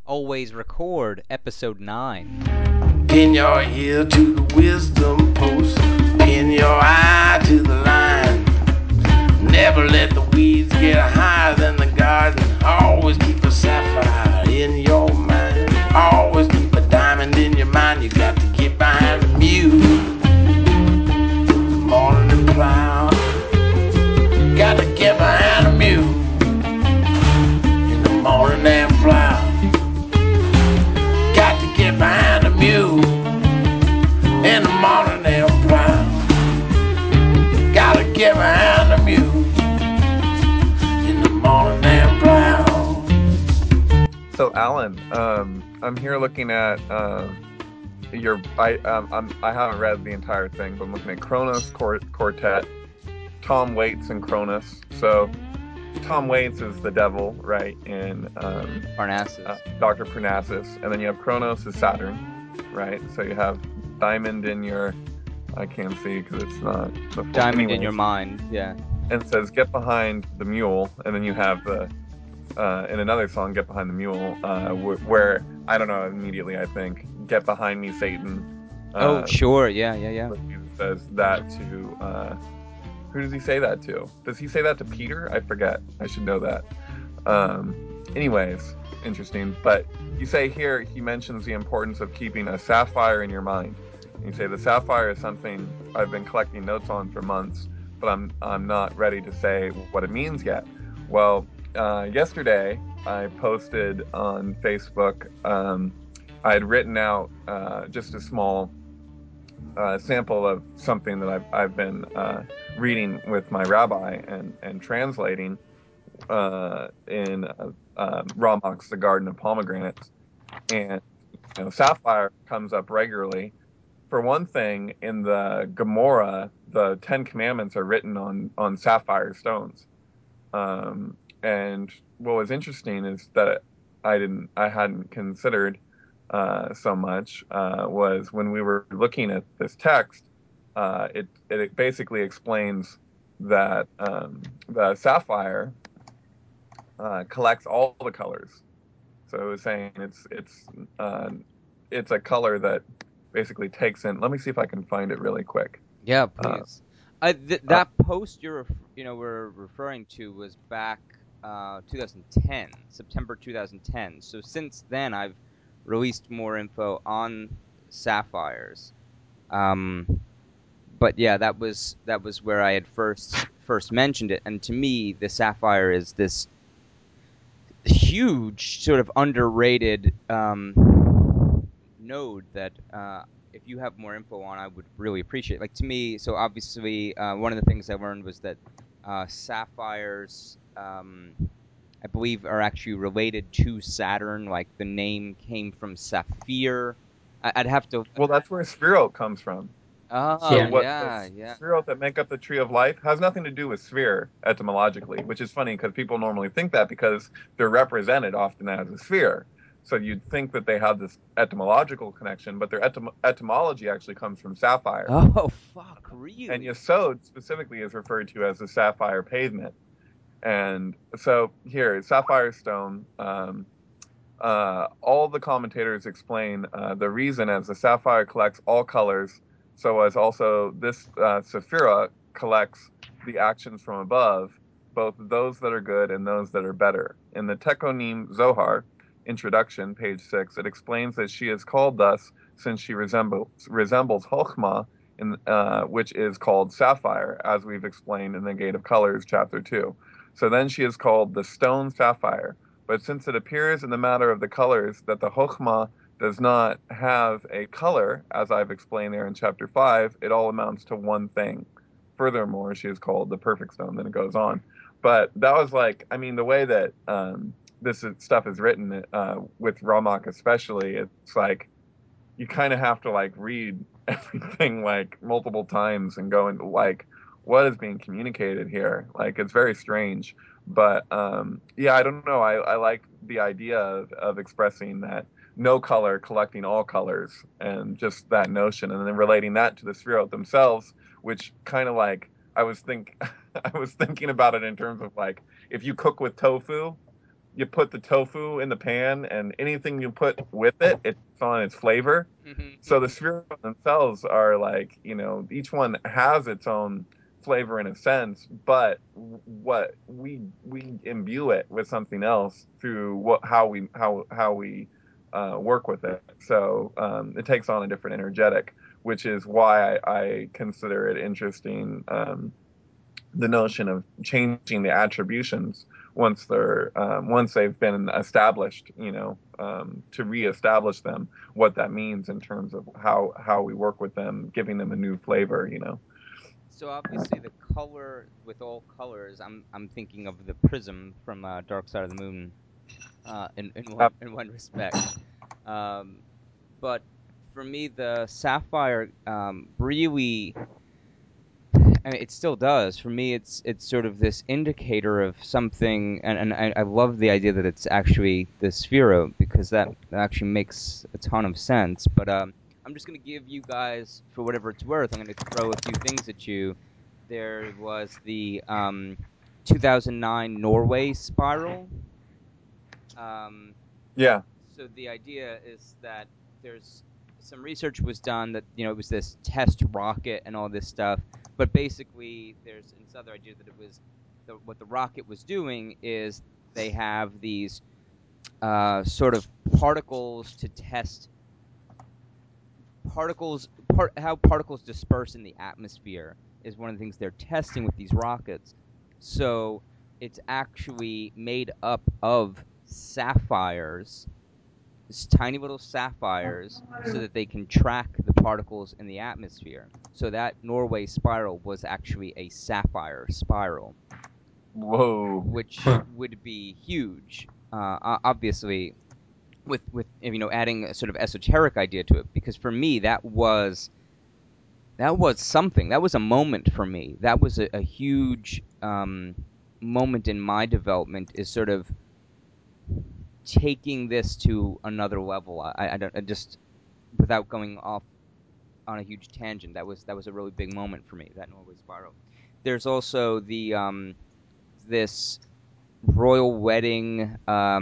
Always Record, Episode 9. Pin your ear to the wisdom post. Pin your eye to the line. Never let the weeds get higher than the garden. Always keep a sapphire in your mind. Always keep a diamond in your mind. You got to get behind the mule. The morning cloud. Got to get behind the mule. In the morning and plow. Got to get behind the mule. In the morning and plow. Gotta get behind the mule. In the morning and plow. So Alan, I'm here looking at I haven't read the entire thing, but I'm looking at Kronos Quartet, Tom Waits and Kronos. So Tom Waits is the devil, right? In Parnassus. Dr. Parnassus, and then you have Kronos is Saturn, right? So you have diamond in your, I can't see because it's not the full, Diamond in your mind, yeah. and it says get behind the mule, and then you have the in another song, Get Behind the Mule, where, I don't know, immediately I think, Get Behind Me, Satan. Sure, yeah. Jesus says that to, who does he say that to? Does he say that to Peter? I forget. I should know that. Anyways, interesting. But you say here, he mentions the importance of keeping a sapphire in your mind. And you say the sapphire is something I've been collecting notes on for months, but I'm not ready to say what it means yet. Well, yesterday I posted on Facebook. I had written out just a small sample of something that I've been reading with my rabbi and translating in Ramach's The Garden of Pomegranates. And sapphire comes up regularly. For one thing, in the Gemara, the Ten Commandments are written on sapphire stones. And what was interesting is that I hadn't considered so much was when we were looking at this text, it basically explains that the sapphire collects all the colors. So it was saying it's a color that basically takes in. Let me see if I can find it really quick. Yeah, please. That post we're referring to was back 2010, September 2010. So since then, I've released more info on sapphires. But yeah, that was where I had first mentioned it. And to me, the sapphire is this huge, sort of underrated node that if you have more info on, I would really appreciate. Like, to me, so obviously one of the things I learned was that sapphires, I believe, are actually related to Saturn. Like, the name came from Saphir. I'd have to. Well, that's where Sphero comes from. Oh, So what yeah. the spheroid that make up the tree of life has nothing to do with sphere etymologically, which is funny because people normally think that because they're represented often as a sphere. So you'd think that they have this etymological connection, but their etymology actually comes from sapphire. Oh, fuck, really? And Yesod specifically is referred to as the sapphire pavement. And so here, sapphire stone, all the commentators explain the reason as the sapphire collects all colors, so as also this Sephira collects the actions from above, both those that are good and those that are better. In the Tekonim Zohar introduction, page 6, it explains that she is called thus since she resembles Chochmah, which is called sapphire, as we've explained in the Gate of Colors, chapter 2. So then she is called the stone sapphire. But since it appears in the matter of the colors that the Chokhmah does not have a color, as I've explained there in chapter 5, it all amounts to one thing. Furthermore, she is called the perfect stone. Then it goes on. But that was like, I mean, the way that stuff is written with Ramak especially, it's like you kind of have to like read everything like multiple times and go into like what is being communicated here. Like it's very strange. But yeah, I don't know. I like the idea of expressing that no color collecting all colors and just that notion, and then relating that to the Sphirot themselves, which kind of like I was thinking about it in terms of like if you cook with tofu, you put the tofu in the pan, and anything you put with it, it's on its flavor. So the spheres themselves are like, each one has its own flavor in a sense, but what we imbue it with something else through how we work with it. So it takes on a different energetic, which is why I consider it interesting. The notion of changing the attributions once they've been established, to reestablish them, what that means in terms of how we work with them, giving them a new flavor. So obviously the color with all colors, I'm thinking of the prism from Dark Side of the Moon, in one respect. Um, but for me, the sapphire really, I mean, it still does. For me, it's sort of this indicator of something, and I love the idea that it's actually the Sphero, because that actually makes a ton of sense. But I'm just gonna give you guys, for whatever it's worth, I'm gonna throw a few things at you. There was the 2009 Norway spiral. Um, Yeah. so the idea is that there's some research was done that it was this test rocket and all this stuff, but basically there's this other idea that it was what the rocket was doing is they have these sort of particles to test how particles disperse in the atmosphere is one of the things they're testing with these rockets. So it's actually made up of sapphires, tiny little sapphires, so that they can track the particles in the atmosphere. So that Norway spiral was actually a sapphire spiral, Whoa. which would be huge. Obviously, with adding a sort of esoteric idea to it, because for me that was something. That was a moment for me. That was a huge moment in my development, is sort of taking this to another level. I just, without going off on a huge tangent, that was a really big moment for me, that Norway spiral. There's also the this royal wedding,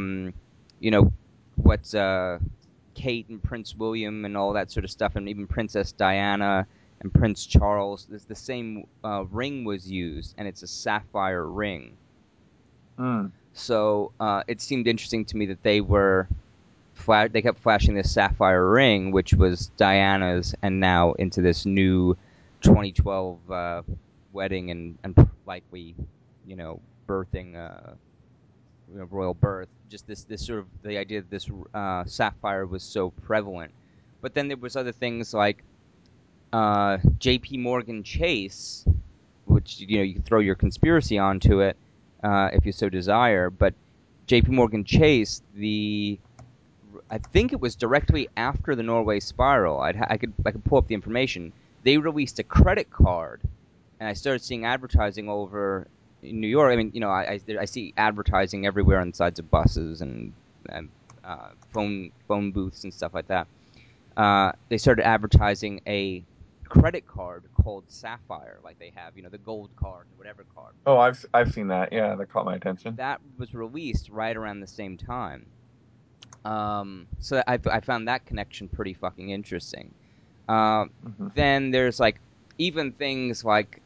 what's Kate and Prince William and all that sort of stuff, and even Princess Diana and Prince Charles. The same ring was used, and it's a sapphire ring. Mm. So it seemed interesting to me that they kept flashing this sapphire ring, which was Diana's, and now into this new 2012 wedding and likely, birthing, royal birth. Just this sort of the idea that this sapphire was so prevalent. But then there was other things like J.P. Morgan Chase, which you can throw your conspiracy onto it if you so desire. But J.P. Morgan Chase, I think it was directly after the Norway spiral. I could pull up the information. They released a credit card, and I started seeing advertising all over in New York. I mean, I see advertising everywhere on the sides of buses and phone booths and stuff like that. They started advertising a credit card called Sapphire, like they have, the gold card and whatever card. Oh, I've seen that. Yeah, that caught my attention. That was released right around the same time. So I found that connection pretty fucking interesting. Then there's like even things like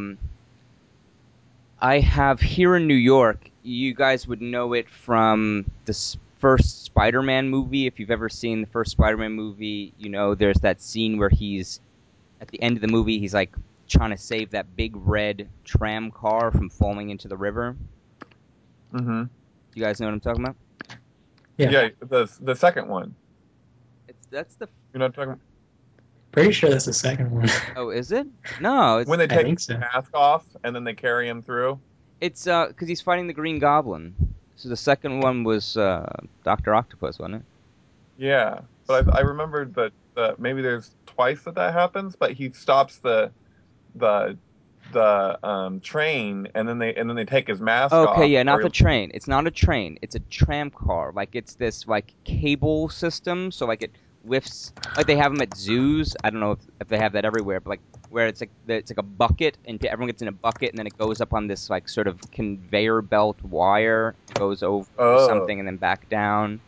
I have here in New York. You guys would know it from the first Spider-Man movie. If you've ever seen the first Spider-Man movie, there's that scene where he's at the end of the movie. He's like trying to save that big red tram car from falling into the river. Mm-hmm. You guys know what I'm talking about? Yeah, the second one. That's the. You're not talking. Pretty sure that's the second one. Oh, is it? No, it's When they I take think the so. mask off and then they carry him through. because he's fighting the Green Goblin. So the second one was Doctor Octopus, wasn't it? Yeah, but I remembered that maybe there's twice that happens, but he stops the train, and then they take his mask Okay, off, yeah, not or the train. It's not a train. It's a tram car. Like it's this like cable system. So like it lifts, like they have them at zoos. I don't know if they have that everywhere, but like where it's like a bucket, and everyone gets in a bucket, and then it goes up on this like sort of conveyor belt wire, goes over Oh, something, and then back down.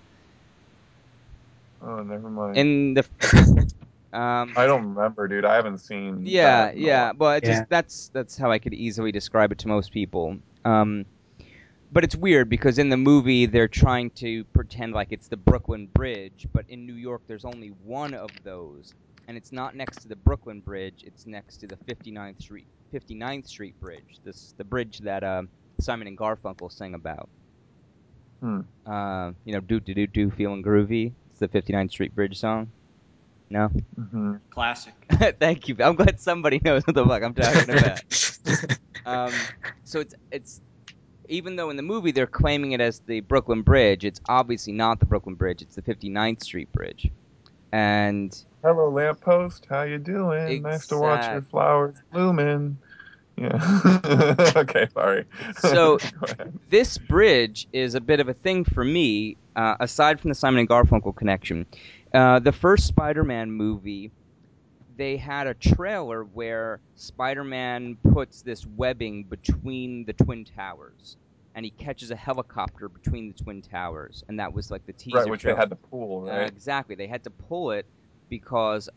oh, never mind. In the I don't remember, dude. I haven't seen yeah, that in a yeah. while. Well, it Yeah. just that's how I could easily describe it to most people. But it's weird because in the movie they're trying to pretend like it's the Brooklyn Bridge, but in New York there's only one of those, and it's not next to the Brooklyn Bridge. It's next to the 59th Street Bridge. The bridge that Simon and Garfunkel sang about. Hmm. Do do do do, feeling groovy. It's the 59th Street Bridge song. No, Hmm. Classic. thank you. I'm glad somebody knows what the fuck I'm talking about. So it's even though in the movie they're claiming it as the Brooklyn Bridge, it's obviously not the Brooklyn Bridge. It's the 59th Street Bridge. And Hello, lamppost. How you doing? Nice to watch your exact. flowers blooming. Yeah. Okay, sorry. So Go ahead. this bridge is a bit of a thing for me, aside from the Simon and Garfunkel connection. The first Spider-Man movie, they had a trailer where Spider-Man puts this webbing between the Twin Towers, and he catches a helicopter between the Twin Towers, and that was like the Right, teaser which they trailer. had to pull, right? Exactly, they had to pull it because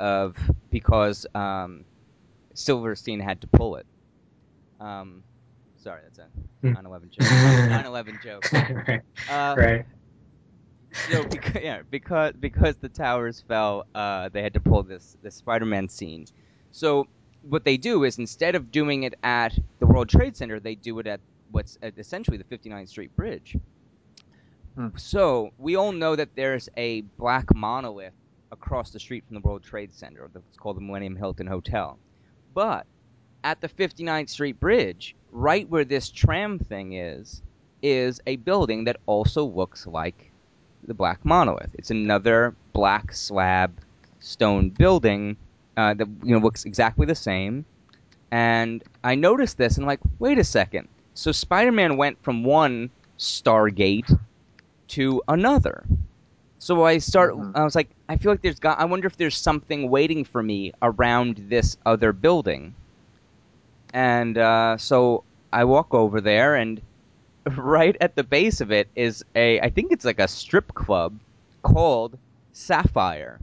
Silverstein had to pull it. Sorry, that's a Hmm. 9/11 joke. 9/11 joke. Right. So because the towers fell, they had to pull this Spider-Man scene. So what they do is instead of doing it at the World Trade Center, they do it at what's essentially the 59th Street Bridge. Hmm. So we all know that there's a black monolith across the street from the World Trade Center. It's called the Millennium Hilton Hotel. But at the 59th Street Bridge, right where this tram thing is a building that also looks like the black monolith. It's another black slab stone building that looks exactly the same. And I noticed this and I'm like, wait a second. So Spider-Man went from one Stargate to another. So Hmm. I was like, I feel like I wonder if there's something waiting for me around this other building. And so I walk over there, and right at the base of it is I think it's like a strip club called Sapphire.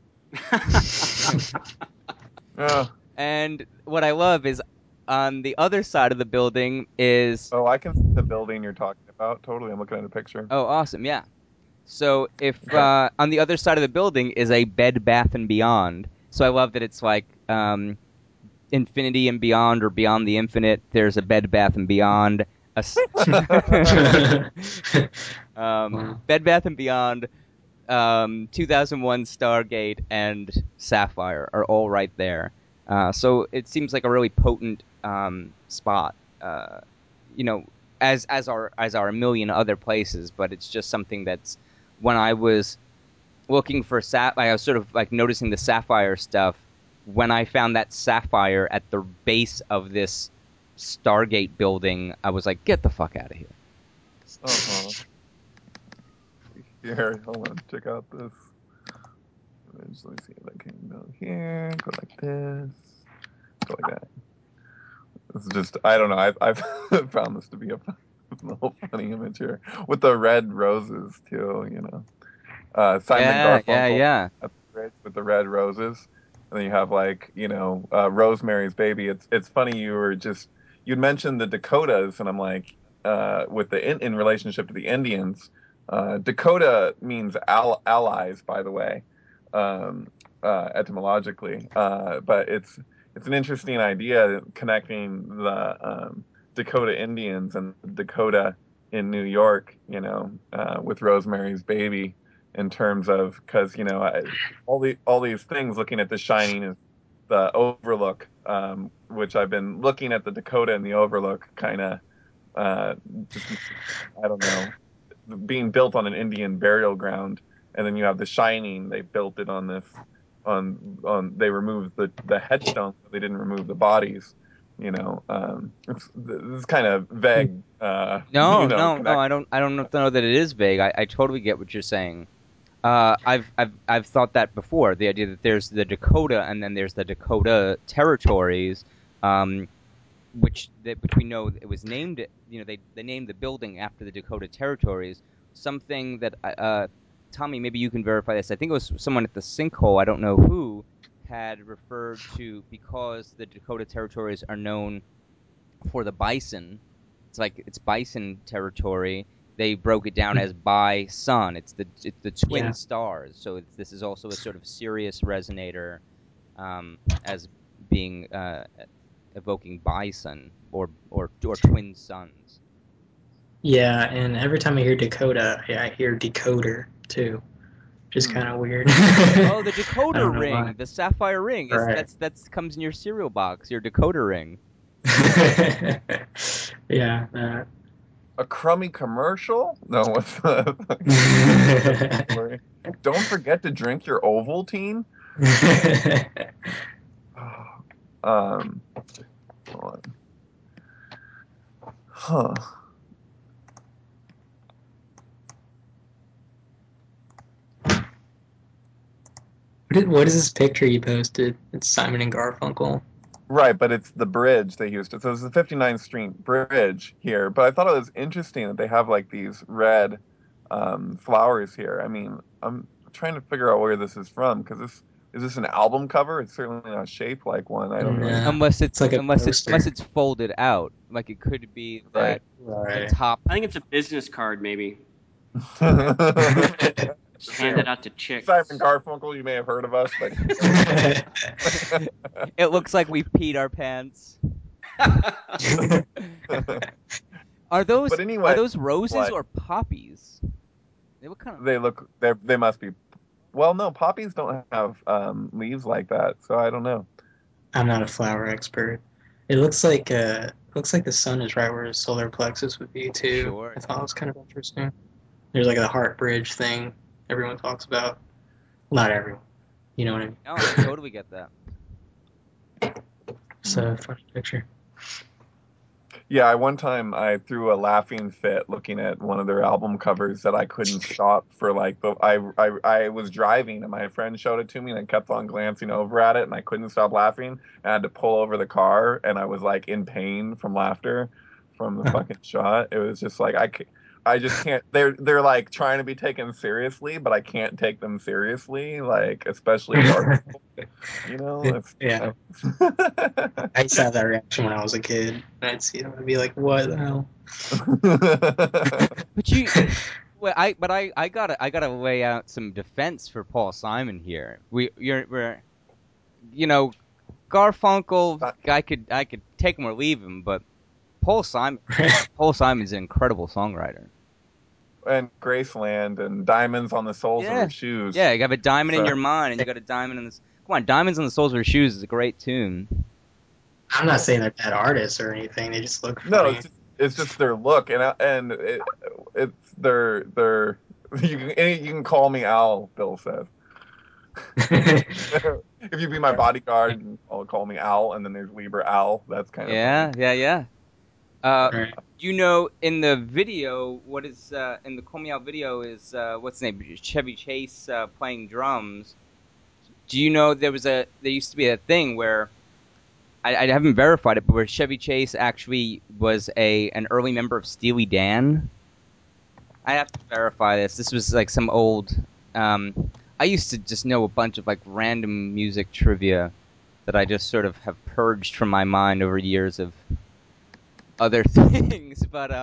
Oh, And what I love is on the other side of the building is, oh, I can see the building you're talking about. Totally, I'm looking at a picture. oh, awesome, yeah. So if Okay. on the other side of the building is a Bed Bath and Beyond. So I love that it's like Infinity and Beyond or Beyond the Infinite. There's a Bed Bath and Beyond. Wow. Bed Bath and Beyond, 2001 Stargate, and Sapphire are all right there. So it seems like a really potent spot. You know, as are a million other places, but it's just something that's when I was looking for I was sort of like noticing the Sapphire stuff. When I found that Sapphire at the base of this Stargate building, I was like, get the fuck out of here. Uh-huh. Here, hold on. Check out this image. Let me see if I can go here. Go like this. Go like that. It's just, I don't know. I've found this to be a little funny image here with the red roses too. Simon and Yeah, yeah, Garfunkel yeah. at the bridge with the red roses, and then you have like Rosemary's Baby. It's funny you'd mentioned the Dakotas, and I'm like with the in relationship to the Indians. Dakota means allies, by the way, um, etymologically, but it's an interesting idea connecting the Dakota Indians and Dakota in New York, with Rosemary's Baby, in terms of because all these things looking at The Shining is the Overlook, which I've been looking at the Dakota and the Overlook kind of uh, just I don't know, being built on an Indian burial ground, and then you have The Shining. They built it on this on they removed the headstones, but they didn't remove the bodies. It's kind of vague, No, no, no. connect. I don't know that it is vague. I totally get what you're saying. I've thought that before. The idea that there's the Dakota and then there's the Dakota territories, which we know it was named. They named the building after the Dakota territories. Something that Tommy, maybe you can verify this. I think it was someone at the Sinkhole. I don't know who had referred to, because the Dakota territories are known for the bison. It's bison territory. They broke it down as bi-sun. It's the twin stars. So this is also a sort of Sirius resonator, as being evoking bison or twin suns. Yeah, and every time I hear Dakota, I hear decoder too, which is kind of weird. Oh, the I decoder don't know ring, why. the sapphire ring. Right. That's comes in your cereal box. Your decoder ring. Yeah. That. A crummy commercial? No, what's that? Don't forget to drink your Ovaltine. Hold on. Huh. What is this picture you posted? It's Simon and Garfunkel. Right, but it's the bridge they used. So it's the 59th Street Bridge here. But I thought it was interesting that they have like these red flowers here. I mean, I'm trying to figure out where this is from, because is this an album cover? It's certainly not shaped like one. I don't really. No, Unless it's like a poster. unless it's folded out. Like it could be that Right. the top. I think it's a business card, maybe. Just hand it out to chicks. Simon Garfunkel, you may have heard of us, but It looks like we've peed our pants. Are but anyway, those roses like, or poppies? What kind of? they must be. Well, no, poppies don't have leaves like that, so I don't know. I'm not a flower expert. It looks like the sun is right where his solar plexus would be too. Sure. I thought it was kind of interesting. There's like a heart bridge thing everyone talks about. Not everyone. You know what I mean? No, I totally get that. It's a funny picture. Yeah, one time I threw a laughing fit looking at one of their album covers that I couldn't stop for like I was driving and my friend showed it to me and I kept on glancing over at it and I couldn't stop laughing and I had to pull over the car and I was like in pain from laughter from the fucking shot. It was just like I just can't. They're like trying to be taken seriously, but I can't take them seriously. Like especially art. You know, Yeah. I used to have that reaction when I was a kid. I'd see them and be like, "What the hell?" But well, I gotta lay out some defense for Paul Simon here. We're Garfunkel. I could take him or leave him, but Paul Simon's an incredible songwriter. And Graceland and Diamonds on the Soles of Yeah, Her Shoes. yeah. You have a diamond in So, your mind, and you got a diamond in this. Come on, Diamonds on the Soles of Her Shoes is a great tune. I'm not saying they're bad artists or anything. They just look no, funny. it's just their look and it's their you can call me Al, Bill says. If you be my bodyguard, I'll call me Al, and then there's Lieber Al. That's kind of funny. Yeah. Uh, Right. in the video, what is in the Call Me Out video is what's his name? Chevy Chase playing drums. Do you know there used to be a thing where I haven't verified it, but where Chevy Chase actually was an early member of Steely Dan. I have to verify this. This was like some old. I used to just know a bunch of like random music trivia that I just sort of have purged from my mind over years of other things. But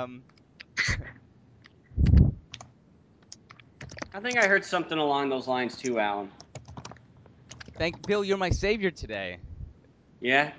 I think I heard something along those lines too, Alan. thank Bill, you're my savior today. Yeah.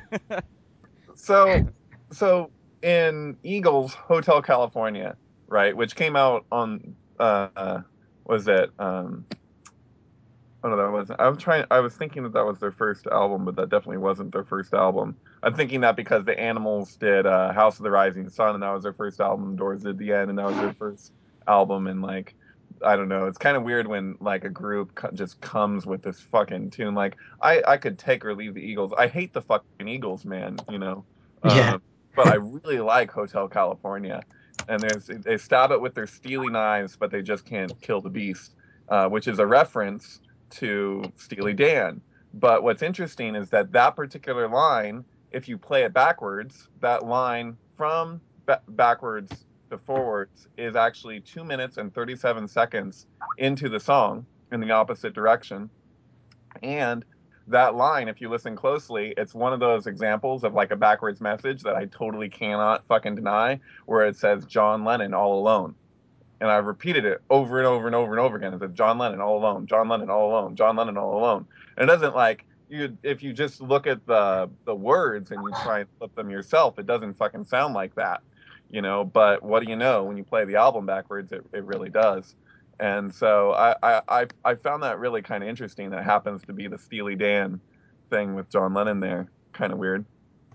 So in Eagles Hotel California, right, which came out on was it oh no, that wasn't. I was thinking that was their first album, but that definitely wasn't their first album. I'm thinking that because the Animals did House of the Rising Sun, and that was their first album. Doors did The End, and that was their first album. And like, I don't know, it's kind of weird when like a group just comes with this fucking tune. Like, I could take or leave the Eagles. I hate the fucking Eagles, man. You know, Yeah. but I really like Hotel California. And they stab it with their steely knives, but they just can't kill the beast. which is a reference to Steely Dan. But what's interesting is that that particular line, if you play it backwards, that line from backwards to forwards is actually 2 minutes and 37 seconds into the song in the opposite direction. And that line, if you listen closely, it's one of those examples of like a backwards message that I totally cannot fucking deny, where it says John Lennon all alone. And I've repeated it over and over and over and over again. It says John Lennon all alone, John Lennon all alone, John Lennon all alone. And it doesn't like you if you just look at the words and you try and flip them yourself, it doesn't fucking sound like that, you know. But what do you know? When you play the album backwards, it really does. And so I found that really kind of interesting. That happens to be the Steely Dan thing with John Lennon there. Kind of weird.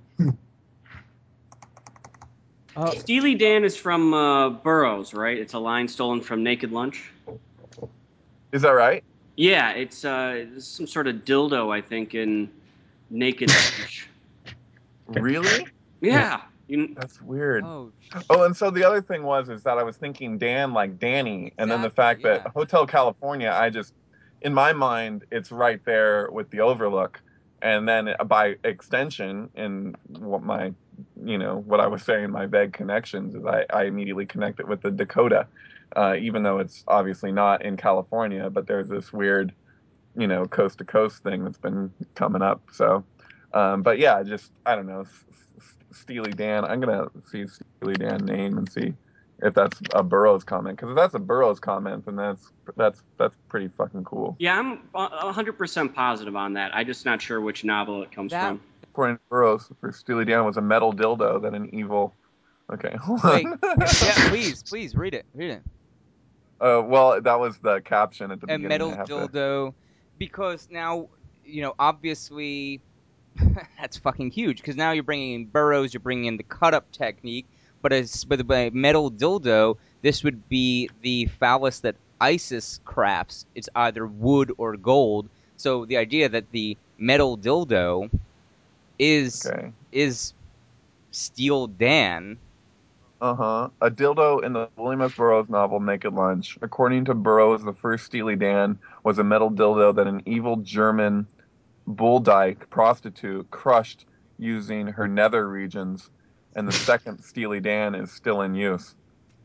Steely Dan is from Burroughs, right? It's a line stolen from Naked Lunch. Is that right? Yeah, it's some sort of dildo, I think, in Naked Lunch. Really? Yeah. That's weird. Oh, Oh, and so the other thing is that I was thinking Dan like Danny, and then the fact Exactly, that Hotel California, I just, in my mind, it's right there with the Overlook, and then by extension, in what my, what I was saying, my vague connections is I immediately connect it with the Dakota, even though it's obviously not in California, but there's this weird, coast to coast thing that's been coming up. So, but yeah, just I don't know, Steely Dan. I'm gonna see Steely Dan name and see if that's a Burroughs comment. Because if that's a Burroughs comment, then that's pretty fucking cool. Yeah, I'm 100% positive on that. I'm just not sure which novel it comes from. According to Burroughs, for Steely Dan was a metal dildo than an evil. Okay, hold wait. on. Yeah, please read it. Read it. Well, that was the caption at the A beginning. metal I have to. dildo, because now obviously that's fucking huge. Because now you're bringing in Burroughs, you're bringing in the cut up technique, but by metal dildo, this would be the phallus that ISIS crafts. It's either wood or gold. So the idea that the metal dildo is Okay. is Steel Dan. A dildo in the William S. Burroughs novel Naked Lunch. According to Burroughs, the first Steely Dan was a metal dildo that an evil German bulldyke prostitute crushed using her nether regions, and the second Steely Dan is still in use.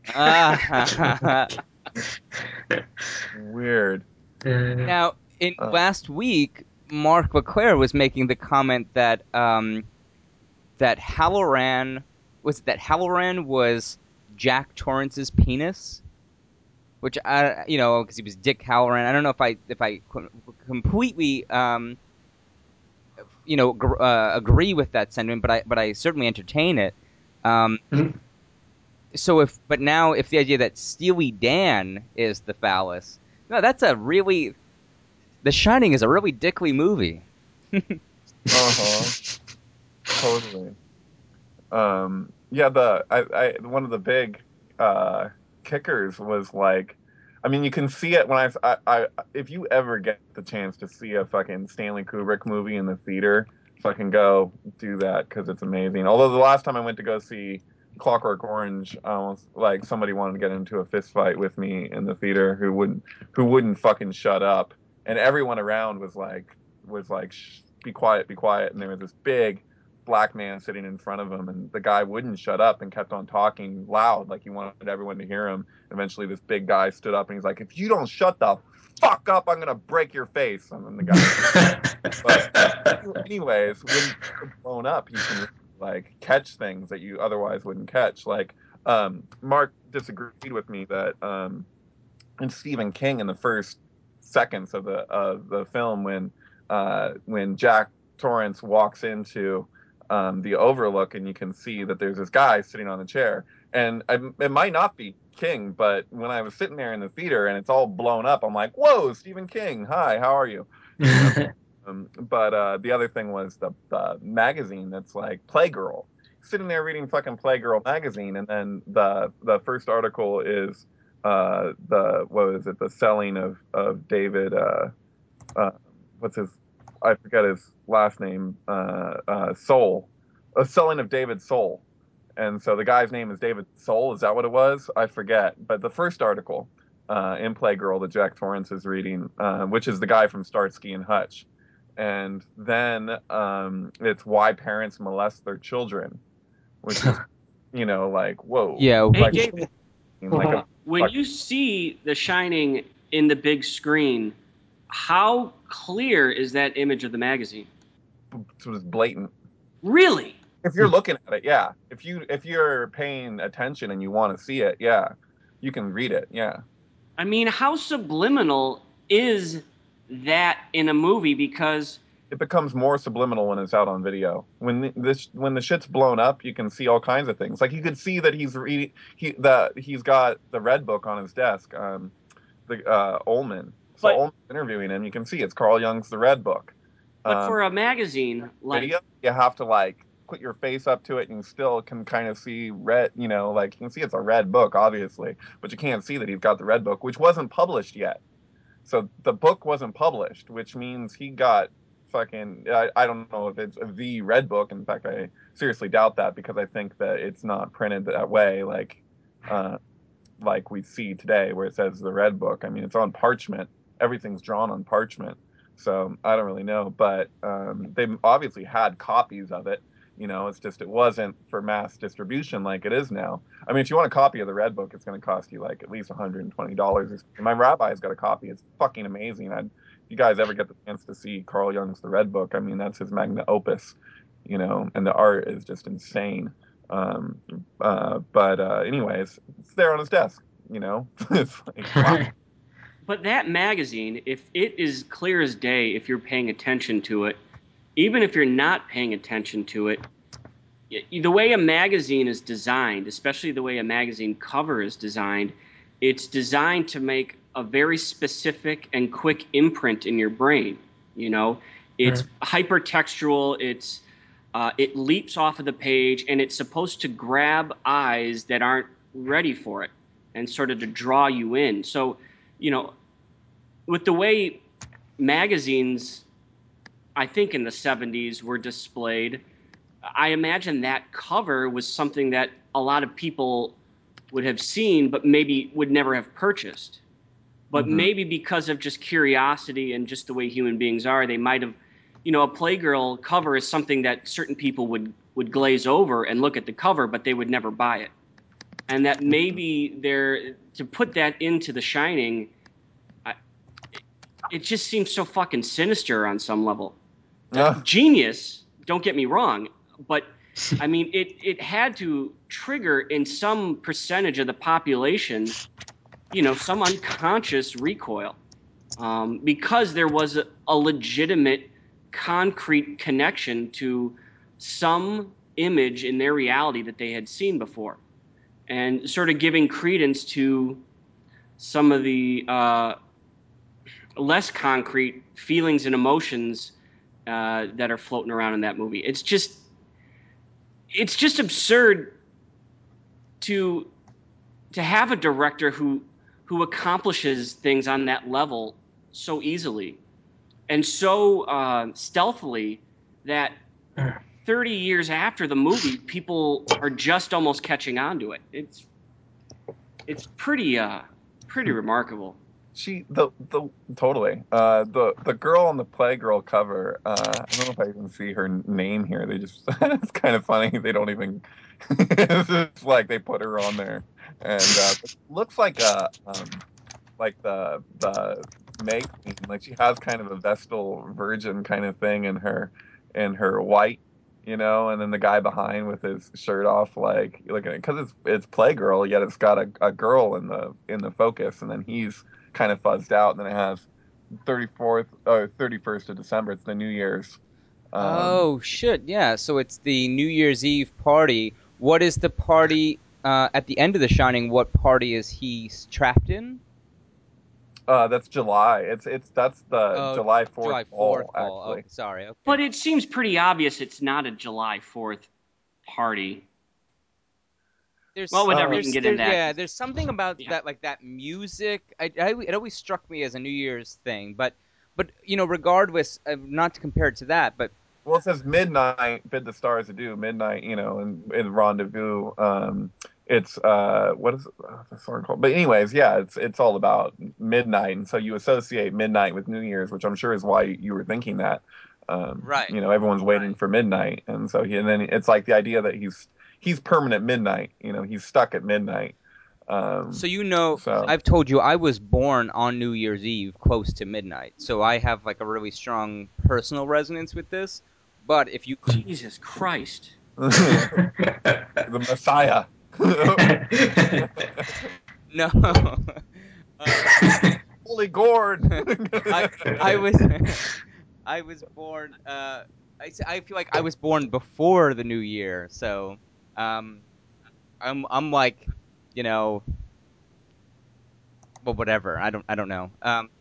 Weird. Now, in Uh, last week, Mark LeClaire was making the comment that that Halloran was Jack Torrance's penis, which because he was Dick Halloran. I don't know if I completely agree with that sentiment, but I certainly entertain it. But now if the idea that Steely Dan is the phallus, no, that's a really The Shining is a really dickly movie. Totally. Yeah, one of the big kickers was like, I mean, you can see it when if you ever get the chance to see a fucking Stanley Kubrick movie in the theater, fucking go do that because it's amazing. Although the last time I went to go see Clockwork Orange, I almost like somebody wanted to get into a fist fight with me in the theater who wouldn't fucking shut up, and everyone around was like, Shh, be quiet, and there was this big black man sitting in front of him, and the guy wouldn't shut up and kept on talking loud like he wanted everyone to hear him. Eventually this big guy stood up and he's like, if you don't shut the fuck up, I'm gonna break your face. And then the guy but anyways, when you're blown up, you can like catch things that you otherwise wouldn't catch. Like Mark disagreed with me that and Stephen King in the first seconds of the film when Jack Torrance walks into the Overlook, and you can see that there's this guy sitting on the chair, and it might not be King, but when I was sitting there in the theater and it's all blown up, I'm like, whoa, Stephen King, hi, how are you? But the other thing was the magazine that's like Playgirl. Sitting there reading fucking Playgirl magazine, and then the first article is the selling of David what's his, I forget his last name, Soul, a selling of David Soul. And so the guy's name is David Soul. Is that what it was? I forget. But the first article in Playgirl that Jack Torrance is reading, which is the guy from Starsky and Hutch. And then it's Why Parents Molest Their Children, which is, like, whoa. Yeah. Hey, Like, David, like a, when you see The Shining in the big screen, how clear is that image of the magazine? sort of blatant. Really? If you're looking at it, yeah. If you're paying attention and you want to see it, yeah, you can read it, yeah. I mean, how subliminal is that in a movie? Because It becomes more subliminal when it's out on video. When the shit's blown up, you can see all kinds of things. Like you could see that he's reading he's got the red book on his desk. The Ullman. So but Ullman's interviewing him. You can see it's Carl Jung's The Red Book. but for a magazine like Video, you have to like put your face up to it, and you still can kind of see red. Like you can see it's a red book, obviously, but you can't see that he's got the red book, which wasn't published yet. So the book wasn't published, which means he got fucking. I don't know if it's the red book. In fact, I seriously doubt that because I think that it's not printed that way. Uh, like we see today where it says the red book. I mean, it's on parchment. Everything's drawn on parchment. So I don't really know, but they obviously had copies of it. It's just it wasn't for mass distribution like it is now. I mean, if you want a copy of the red book, it's going to cost you like at least $120. My rabbi's got a copy. It's fucking amazing. If you guys ever get the chance to see Carl Jung's The Red Book, I mean, that's his magnum opus, and the art is just insane. Um, but anyways, it's there on his desk. It's like, wow. but that magazine, if it is clear as day, if you're paying attention to it, even if you're not paying attention to it, the way a magazine is designed, especially the way a magazine cover is designed, it's designed to make a very specific and quick imprint in your brain. It's hypertextual. It leaps off of the page, and it's supposed to grab eyes that aren't ready for it, and sort of to draw you in. So, with the way magazines, I think in the 70s were displayed, I imagine that cover was something that a lot of people would have seen, but maybe would never have purchased. But maybe because of just curiosity and just the way human beings are, they might have, a Playgirl cover is something that certain people would glaze over and look at the cover, but they would never buy it. And that maybe to put that into The Shining, it just seems so fucking sinister on some level. Yeah. Genius, don't get me wrong, but I mean, it had to trigger in some percentage of the population, some unconscious recoil, because there was a legitimate, concrete connection to some image in their reality that they had seen before, and sort of giving credence to some of the less concrete feelings and emotions that are floating around in that movie. It's just absurd to have a director who accomplishes things on that level so easily and so stealthily that 30 years after the movie, people are just almost catching on to it. It's pretty remarkable. The totally the girl on the Playgirl cover. I don't know if I even see her name here. They just it's kind of funny. They don't even. It's just like they put her on there, and it looks like the May Queen. Like she has kind of a Vestal Virgin kind of thing in her white. And then the guy behind with his shirt off, like looking at because it's Playgirl, yet it's got a girl in the focus, and then he's kind of fuzzed out. And then it has 34th or 31st of December. It's the New Year's. Oh shit! Yeah. So it's the New Year's Eve party. What is the party at the end of The Shining? What party is he trapped in? That's July. That's the Oh, July 4th July 4th ball, ball. Oh, actually. sorry. Okay. But it seems pretty obvious it's not a July 4th party. Well, whatever, you can get into that. Yeah, there's something about Yeah. that, like that music. It always struck me as a New Year's thing, but regardless, not to compare it to that, but Well, it says midnight, bid the stars adieu, midnight, and rendezvous. it's what is the song called? But anyways, yeah, it's all about midnight, and so you associate midnight with New Year's, which I'm sure is why you were thinking that. Right. Everyone's waiting for midnight, and so and then it's like the idea that he's permanent midnight. He's stuck at midnight. So So I've told you I was born on New Year's Eve, close to midnight. So I have like a really strong personal resonance with this. But if you Jesus Christ. the Messiah. no, Holy Gord. I was I was born. I feel like I was born before the new year. So I'm like, you know, well, whatever. I don't know.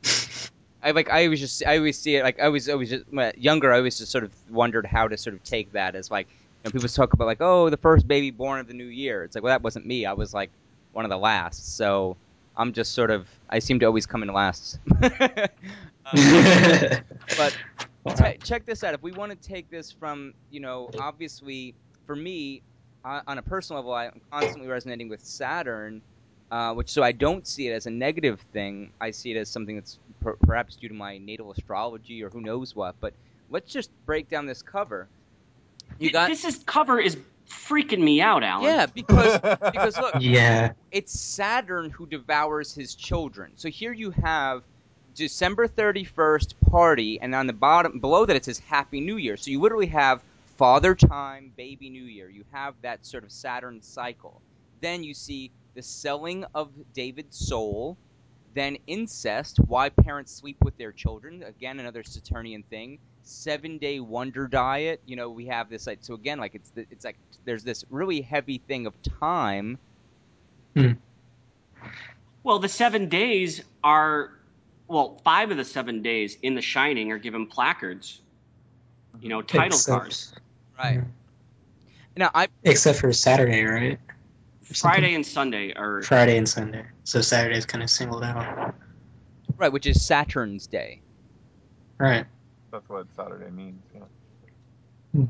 I always see it like I was always just when younger. I always just sort of wondered how to sort of take that as like, people talk about like, oh, the first baby born of the new year. It's like, well, that wasn't me. I was like one of the last. So I'm just sort of, I seem to always come in last. But check this out. If we want to take this from, obviously for me, on a personal level, I'm constantly resonating with Saturn, which so I don't see it as a negative thing. I see it as something that's perhaps due to my natal astrology or who knows what. But let's just break down this cover. This cover is freaking me out, Alan. Yeah, because look, Yeah. it's Saturn who devours his children. So here you have December 31st party, and on the bottom below that it says Happy New Year. So you literally have Father Time, Baby New Year. You have that sort of Saturn cycle. Then you see the selling of David's soul, then incest, why parents sleep with their children. Again, another Saturnian thing. 7-day wonder diet. We have this like, so again, like it's like there's this really heavy thing of time. Well, the 7 days are, 5 of the 7 days in The Shining are given placards. Title cards. Right. Now Except for Saturday, right? Friday and Sunday are. Friday and Sunday. So Saturday's kind of singled out. Right, which is Saturn's day. Right. That's what Saturday means. Hmm.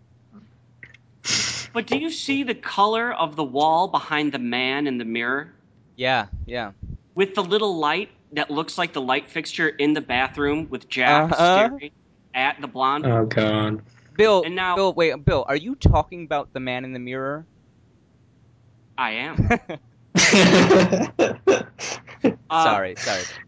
But do you see the color of the wall behind the man in the mirror? Yeah. With the little light that looks like the light fixture in the bathroom with Jack Uh-huh. staring at the blonde. Oh God. Bill, And now- Bill, are you talking about the man in the mirror? I am. Sorry.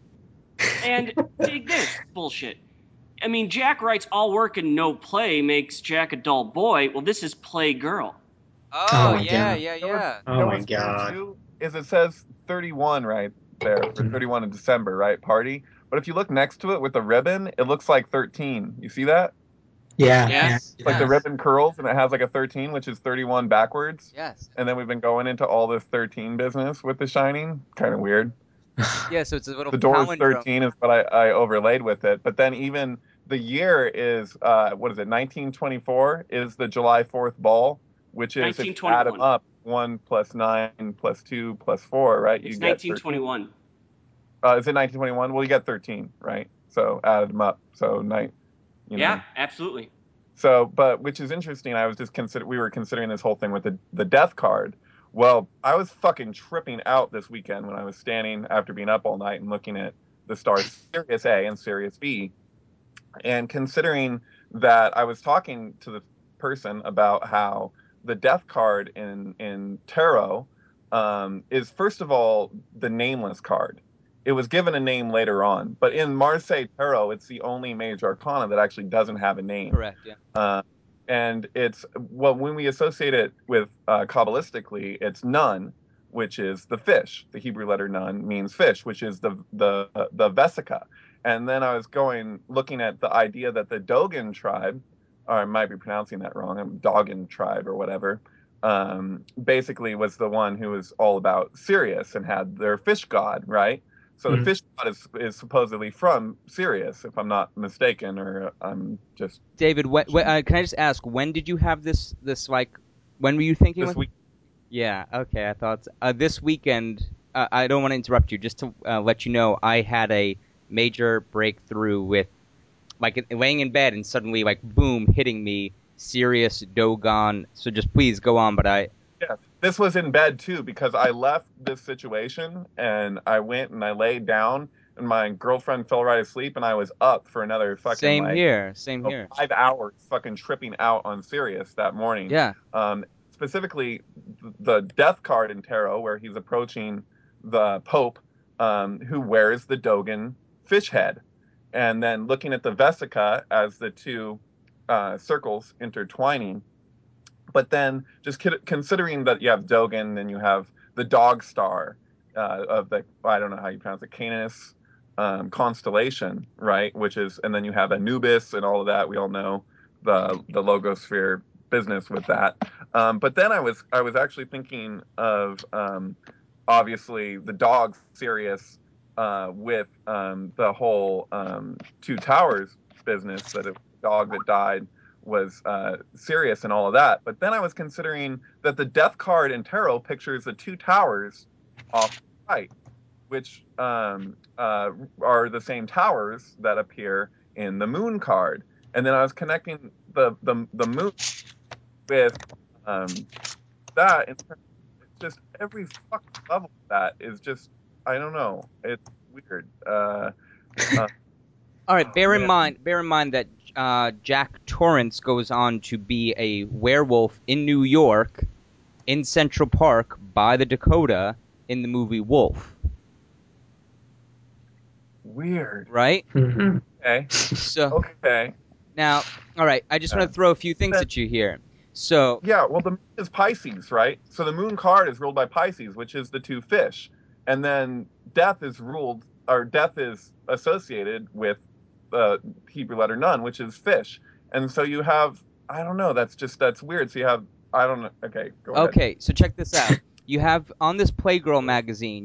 And dig this bullshit. I mean, Jack writes all work and no play makes Jack a dull boy. Well, this is play girl. Oh, my yeah, God. yeah. Oh my what's weird God. too is it says 31 right there for 31 in December, right? Party. But if you look next to it with the ribbon, it looks like 13. You see that? Yeah. Yes. It's like the ribbon curls and it has like a 13, which is 31 backwards. Yes. And then we've been going into all this 13 business with The Shining. Kind of weird. Yeah, so it's a little The door's palindrome. 13 is what I overlaid with it. But then even the year is, what is it, 1924 is the July 4th ball, which is, if you add them 1921. up, 1 plus 9 plus 2 plus 4, right? It's You get 1921. 13. Is it 1921? Well, you get 13, right? So add them up. So Yeah, absolutely. So, but which is interesting. I was just we were considering this whole thing with the death card. Well, I was fucking tripping out this weekend when I was standing after being up all night and looking at the stars Sirius A and Sirius B, and considering that I was talking to the person about how the death card in tarot is first of all the nameless card. It was given a name later on, but in Marseille Tarot, it's the only major arcana that actually doesn't have a name. Correct, yeah. And it's when we associate it with Kabbalistically, it's Nun, which is the fish. The Hebrew letter Nun means fish, which is the Vesica. And then I was looking at the idea that the Dogon tribe, or I might be pronouncing that wrong, Dogon tribe or whatever, basically was the one who was all about Sirius and had their fish god, right? So the fish god is supposedly from Sirius, if I'm not mistaken, or I'm just... David, can I just ask, when did you have this like, when were you thinking? This week. Yeah, okay, I thought this weekend. I don't want to interrupt you. Just to let you know, I had a major breakthrough with, like, laying in bed and suddenly, like, boom, hitting me, Sirius Dogon. So just please go on. But Yes. this was in bed too because I left this situation and I went and I laid down and my girlfriend fell right asleep and I was up for another fucking Same like here. Same of here. 5 hours fucking tripping out on Sirius that morning. Yeah. Specifically, the death card in tarot where he's approaching the Pope, who wears the Dogon fish head, and then looking at the Vesica as the two circles intertwining. But then just considering that you have Dogen and you have the dog star of the, I don't know how you pronounce it, Canis constellation, right? Which is, and then you have Anubis and all of that. We all know the logosphere business with that. But then I was actually thinking of obviously the dog Sirius with the whole Two Towers business that it was the dog that died was Sirius and all of that. But then I was considering that the death card in tarot pictures the two towers off to the right, which are the same towers that appear in the moon card. And then I was connecting the moon with that. And it's just every fucking level of that is just, I don't know. It's weird. All right. Oh man. Bear in mind that Jack Torrance goes on to be a werewolf in New York, in Central Park, by the Dakota, in the movie Wolf. Weird. Right. Mhm. Okay. So Okay. now, all right. I just want to throw a few things at you here. So Yeah, well, the moon is Pisces, right? So the moon card is ruled by Pisces, which is the two fish, and then death is ruled, or death is associated with the Hebrew letter nun, which is fish. And so you have, I don't know, that's weird. So you have, I don't know. Okay, go ahead. okay. So check this out. You have on this Playgirl magazine.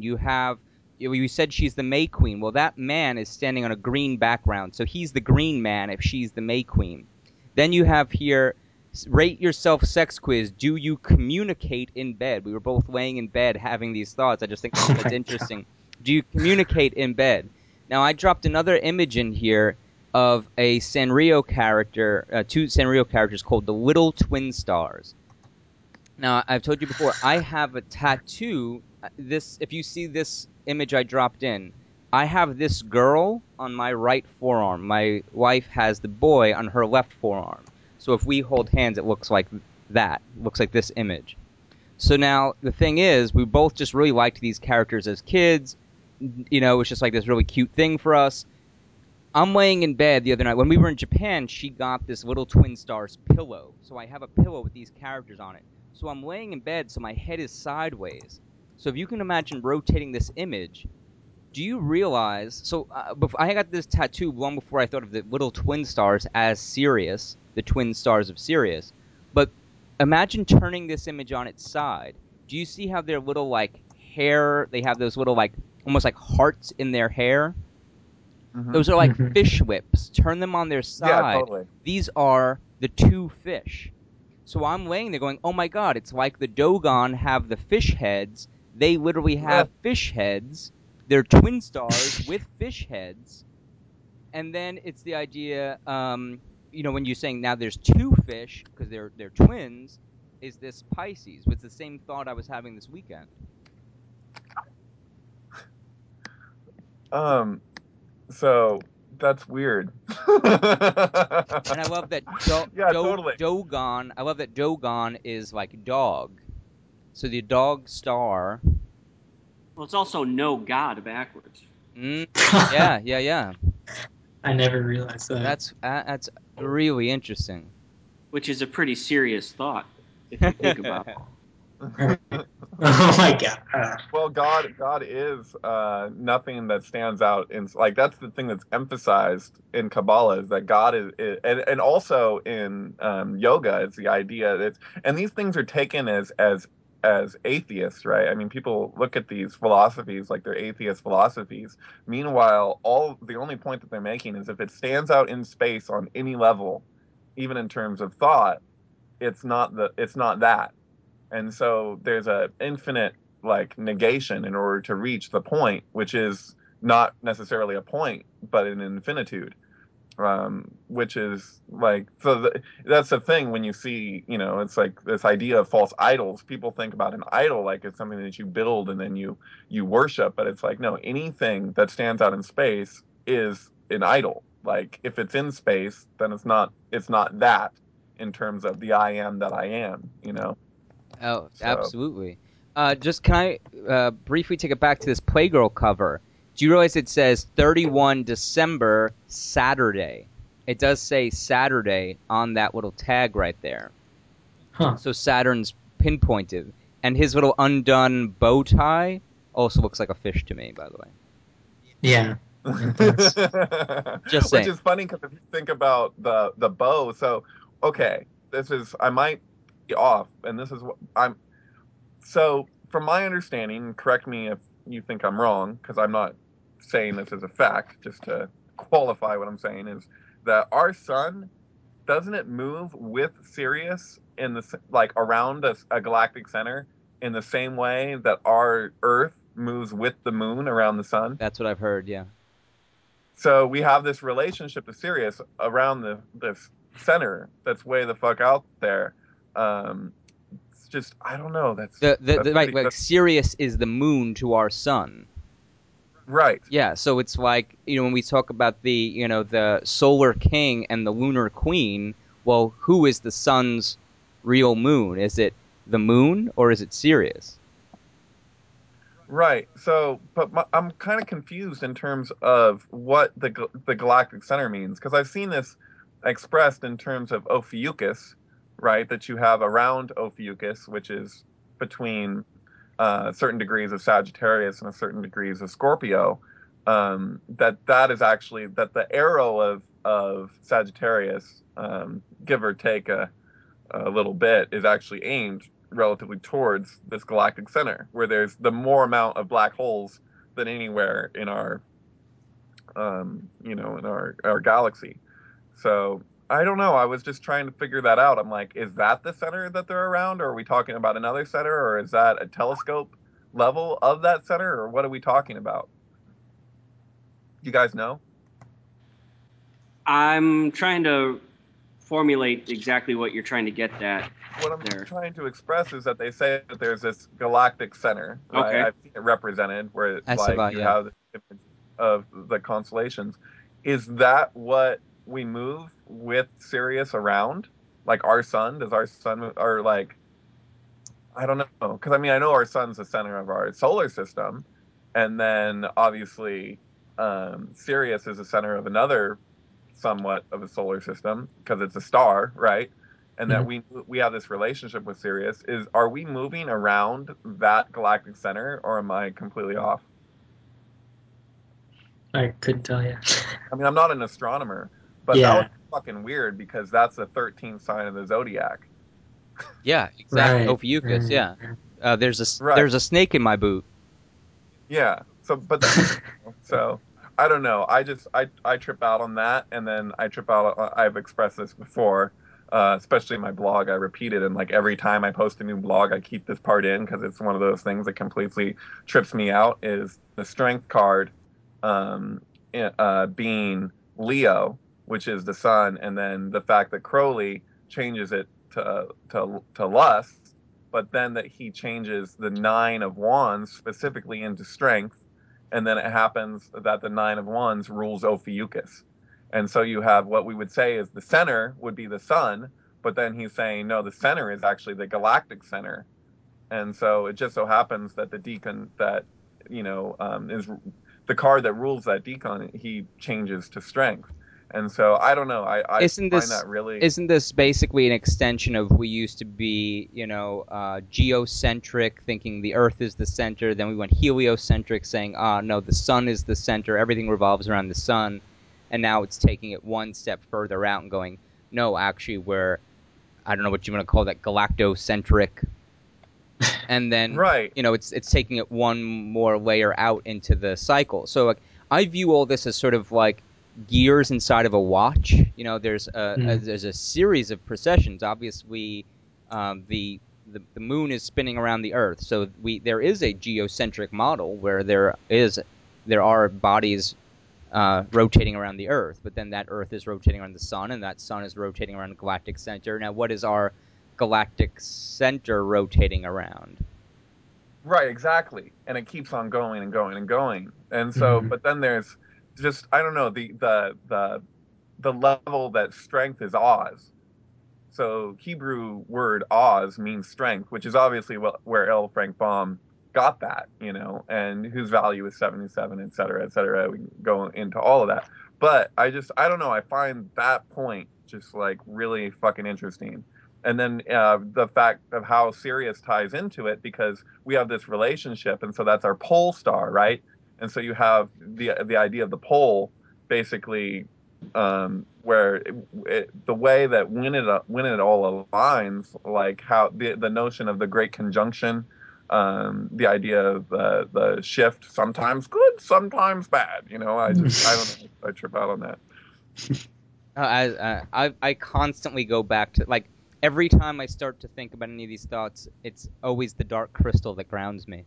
You said she's the May Queen. Well, that man is standing on a green background, so he's the green man if she's the May Queen. Then you have here, rate yourself sex quiz. Do you communicate in bed? We were both laying in bed having these thoughts. I just think Oh that's my interesting. Do you communicate in bed? Now, I dropped another image in here of a Sanrio character, two Sanrio characters called the Little Twin Stars. Now, I've told you before, I have a tattoo. This, if you see this image I dropped in, I have this girl on my right forearm. My wife has the boy on her left forearm. So if we hold hands, it looks like that. It looks like this image. So now the thing is, we both just really liked these characters as kids. You know, it was just like this really cute thing for us. I'm laying in bed the other night. When we were in Japan, she got this Little Twin Stars pillow. So I have a pillow with these characters on it. So I'm laying in bed, so my head is sideways. So if you can imagine rotating this image, do you realize? So I got this tattoo long before I thought of the Little Twin Stars as Sirius, the twin stars of Sirius. But imagine turning this image on its side. Do you see how their little like hair? They have those little like almost like hearts in their hair. Hmm. Those are like Mhm. fish whips. Turn them on their Yeah, side. totally. These are the two fish. So I'm laying there going, oh my god, it's like the Dogon have the fish heads. They literally Yeah. have fish heads. They're twin stars with fish heads. And then it's the idea, when you're saying now there's two fish because they're twins, is this Pisces? It's the same thought I was having this weekend. So that's weird. And I love that Yeah, totally. Dogon. I love that Dogon is like dog. So the dog star. Well, it's also no God backwards, Mm, yeah, yeah, yeah. I never realized that. That's really interesting. which is a pretty serious thought if you think about it. Right. Oh my god. Well, God is nothing that stands out in, like, that's the thing that's emphasized in Kabbalah, is that God is and also in yoga, it's the idea that and these things are taken as atheists, right? I mean, people look at these philosophies like they're atheist philosophies. Meanwhile, all the only point that they're making is if it stands out in space on any level, even in terms of thought, it's not that. And so there's a infinite like negation in order to reach the point, which is not necessarily a point but an infinitude. which is like that's the thing when you see, it's like this idea of false idols. People think about an idol like it's something that you build and then you worship, but it's like no, anything that stands out in space is an idol. Like if it's in space, then it's not that in terms of the I am that I am. Oh, So absolutely. Just can I briefly take it back to this Playgirl cover? Do you realize it says 31 December Saturday? It does say Saturday on that little tag right there. Huh. So Saturn's pinpointed. And his little undone bow tie also looks like a fish to me, by the way. Yeah. It does. Just which saying. is funny because if you think about the bow, so okay, I might be off, and this is what I'm. So from my understanding, correct me if you think I'm wrong, because I'm not saying this as a fact, just to qualify what I'm saying is that our sun doesn't it move with Sirius like around a galactic center in the same way that our Earth moves with the moon around the sun? That's what I've heard, yeah. So we have this relationship to Sirius around this center that's way the fuck out there. It's just I don't know. Right, like Sirius is the moon to our sun. Right. Yeah, so it's like, when we talk about the solar king and the lunar queen, well, who is the sun's real moon? Is it the moon or is it Sirius? Right. So, but I'm kind of confused in terms of what the galactic center means because I've seen this expressed in terms of Ophiuchus, right? That you have around Ophiuchus, which is between certain degrees of Sagittarius and a certain degrees of Scorpio. That is actually that the arrow of Sagittarius, give or take a little bit, is actually aimed relatively towards this galactic center, where there's the more amount of black holes than anywhere in our galaxy. So I don't know. I was just trying to figure that out. I'm like, is that the center that they're around, or are we talking about another center, or is that a telescope level of that center, or what are we talking about? You guys know? I'm trying to formulate exactly what you're trying to get at What I'm there. trying to express is that they say that there's this galactic center, right? Okay. I've seen it represented where As have like I, you yeah. have this image of the constellations. Is that what we move with Sirius around? Like our sun? Does our sun or like I don't know? Because I mean I know our sun's the center of our solar system, and then obviously Sirius is the center of another somewhat of a solar system because it's a star, right? And that Mhm. we have this relationship with Sirius. Are we moving around that galactic center, or am I completely off? I couldn't tell you. I mean, I'm not an astronomer, but that was Yeah. fucking weird because that's the 13th sign of the zodiac. Yeah, exactly. Right. Ophiuchus, Right. yeah. There's Right. a snake in my boot. Yeah. So, but that, so I don't know. I trip out on that, and then I trip out. I've expressed this before, especially in my blog. I repeat it, and like every time I post a new blog, I keep this part in because it's one of those things that completely trips me out. Is the strength card, um, being Leo, which is the sun, and then the fact that Crowley changes it to lust, but then that he changes the nine of wands specifically into strength, and then it happens that the nine of wands rules Ophiuchus. And so you have what we would say is the center would be the sun, but then he's saying no, the center is actually the galactic center. And so it just so happens that the deacon that is the card that rules that deacon, he changes to strength. And so I don't know. I Isn't find this that really isn't this basically an extension of we used to be, geocentric, thinking the Earth is the center, then we went heliocentric, saying, no, the sun is the center, everything revolves around the sun, and now it's taking it one step further out and going, no, actually, we're, I don't know what you want to call that, galactocentric, and then right. it's taking it one more layer out into the cycle. So like I view all this as sort of like gears inside of a watch. There's Mm. there's a series of precessions. Obviously, the moon is spinning around the Earth, so there is a geocentric model where there are bodies rotating around the Earth, but then that Earth is rotating around the sun, and that sun is rotating around the galactic center. Now, what is our galactic center rotating around? Right, exactly. And it keeps on going and going and going. And so, Mhm. but then there's just, I don't know, the level that strength is Oz. So Hebrew word Oz means strength, which is obviously where L. Frank Baum got that, and whose value is 77, et cetera, et cetera. We can go into all of that. But I don't know, I find that point just like really fucking interesting. And then the fact of how Sirius ties into it, because we have this relationship, and so that's our pole star, right? And so you have the idea of the pole basically, where the way that when it all aligns, like how the notion of the great conjunction, the idea of the shift, sometimes good, sometimes bad. I don't know. I trip out on that. I constantly go back to, like, every time I start to think about any of these thoughts, it's always the dark crystal that grounds me.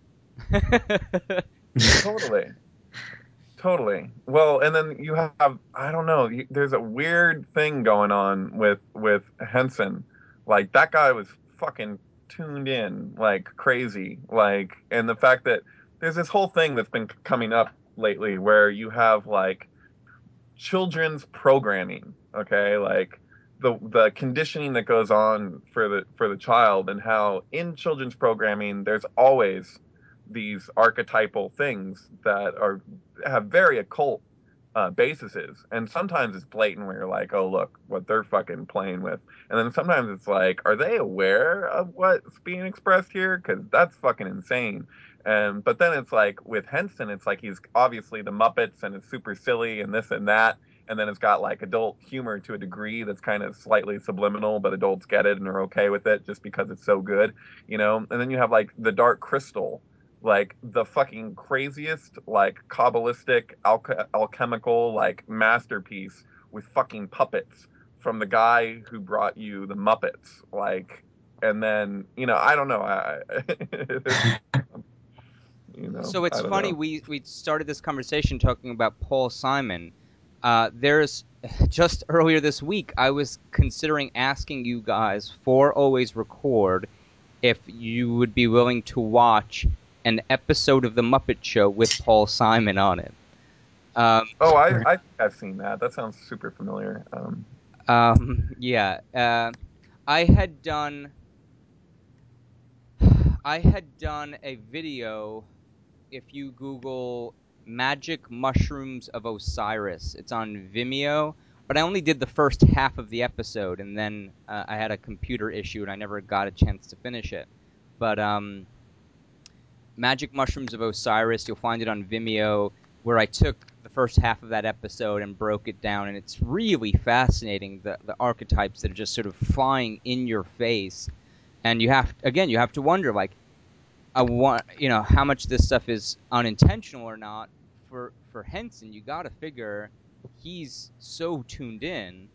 Totally. Totally. Well, and then you have, I don't know, there's a weird thing going on with Henson. Like that guy was fucking tuned in like crazy. Like, and the fact that there's this whole thing that's been coming up lately where you have like children's programming, okay? Like the conditioning that goes on for the child, and how in children's programming there's always these archetypal things that are have very occult bases, and sometimes it's blatant where you're like, oh look what they're fucking playing with, and then sometimes it's like, are they aware of what's being expressed here? Because that's fucking insane. And but then it's like with Henson, it's like he's obviously the Muppets and it's super silly and this and that, and then it's got like adult humor to a degree that's kind of slightly subliminal, but adults get it and are okay with it just because it's so good. And then you have like the Dark Crystal, like the fucking craziest, like kabbalistic alchemical like masterpiece with fucking puppets from the guy who brought you the Muppets, like, and then I don't know, So it's I don't funny, know. we started this conversation talking about Paul Simon. There's just earlier this week I was considering asking you guys for Always Record if you would be willing to watch an episode of The Muppet Show with Paul Simon on it. Um, Oh, Right. I think I've seen that. That sounds super familiar. yeah, I had done I had done a video. If you Google Magic Mushrooms of Osiris, it's on Vimeo. But I only did the first half of the episode, and then I had a computer issue, and I never got a chance to finish it. But Magic Mushrooms of Osiris, you'll find it on Vimeo, where I took the first half of that episode and broke it down, and it's really fascinating, the archetypes that are just sort of flying in your face. And you have to wonder, like, I want, how much this stuff is unintentional or not. For Henson, you got to figure he's so tuned in.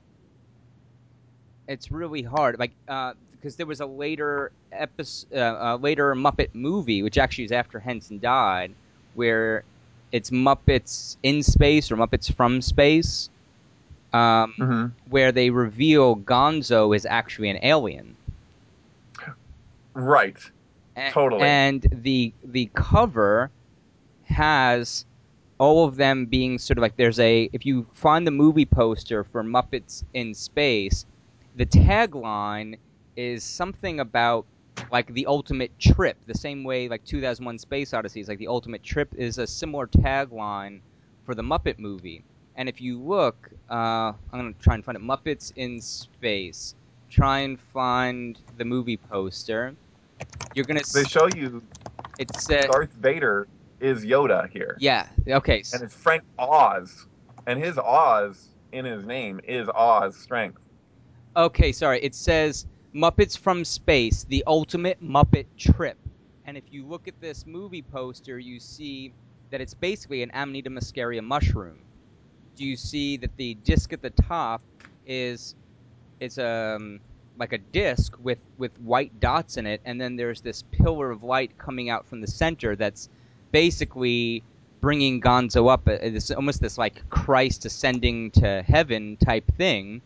It's really hard, like, because there was a later episode, later Muppet movie, which actually is after Henson died, where it's Muppets in space or Muppets from space, hmm where they reveal Gonzo is actually an alien. Right. Totally. And the cover has all of them being sort of like, if you find the movie poster for Muppets in Space, the tagline is something about like the ultimate trip, the same way like 2001 Space Odyssey is like the ultimate trip, is a similar tagline for the Muppet movie. And if you look, I'm going to try and find it, Muppets in Space, try and find the movie poster. You're going They to, show you it's, Darth Vader is Yoda here, yeah, okay. and it's Frank Oz, and his Oz in his name is Oz strength. Okay, sorry. It says Muppets from Space, the ultimate Muppet trip. And if you look at this movie poster, you see that it's basically an Amanita muscaria mushroom. Do you see that the disc at the top is it's like a disc with white dots in it, and then there's this pillar of light coming out from the center that's basically bringing Gonzo up. It's almost this like Christ ascending to heaven type thing.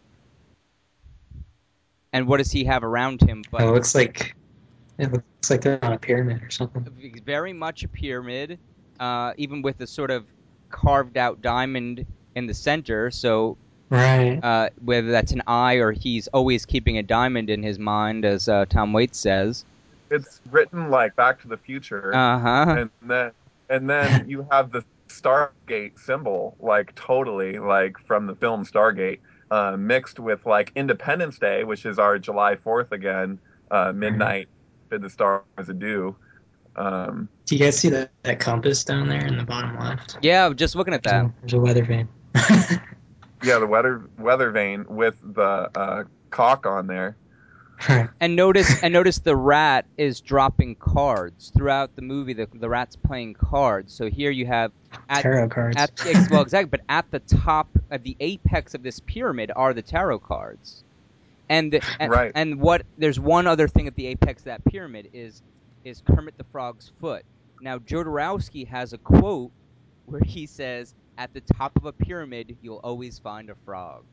And what does he have around him? But It looks like they're on a pyramid or something. very much a pyramid, even with a sort of carved out diamond in the center. So Right. whether that's an eye or he's always keeping a diamond in his mind, as Tom Waits says. It's written like Back to the Future, Uh-huh. and then you have the Stargate symbol, like totally like from the film Stargate, mixed with like Independence Day, which is our July 4th again, midnight, bid the stars adieu. Do you guys see that compass down there in the bottom left? Yeah, just looking at that. There's a weather vane. Yeah, the weather vane with the cock on there. Right. And notice the rat is dropping cards throughout the movie. The rat's playing cards. So here you have Tarot cards. well, exactly. But at the top, at the apex of this pyramid, are the tarot cards. Right. And what there's one other thing at the apex of that pyramid is Kermit the Frog's foot. Now Jodorowsky has a quote where he says, "At the top of a pyramid, you'll always find a frog."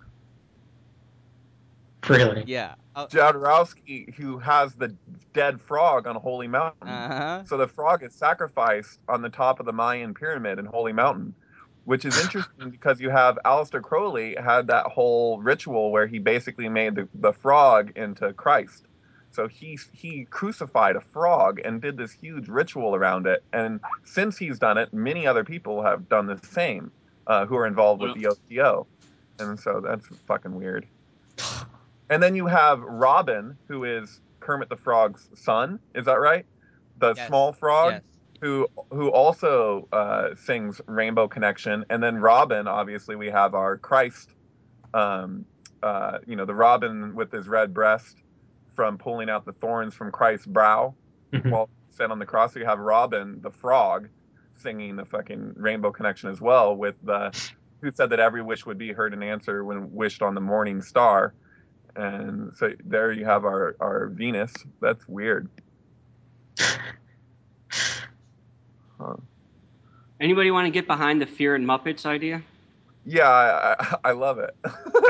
Really? Yeah. Jodorowsky, who has the dead frog on Holy Mountain. Uh-huh. So the frog is sacrificed on the top of the Mayan pyramid in Holy Mountain, which is interesting because you have Aleister Crowley had that whole ritual where he basically made the frog into Christ. So he crucified a frog and did this huge ritual around it. And since he's done it, many other people have done the same who are involved with the OTO. And so that's fucking weird. And then you have Robin, who is Kermit the Frog's son. Is that right? The Yes. small frog, Yes. who also sings Rainbow Connection. And then Robin, obviously, we have our Christ. The Robin with his red breast from pulling out the thorns from Christ's brow while set on the cross. So you have Robin, the frog, singing the fucking Rainbow Connection as well, with the who said that every wish would be heard and answered when wished on the morning star. And so there you have our Venus. That's weird. Huh. Anybody want to get behind the Fear and Muppets idea? Yeah, I love it.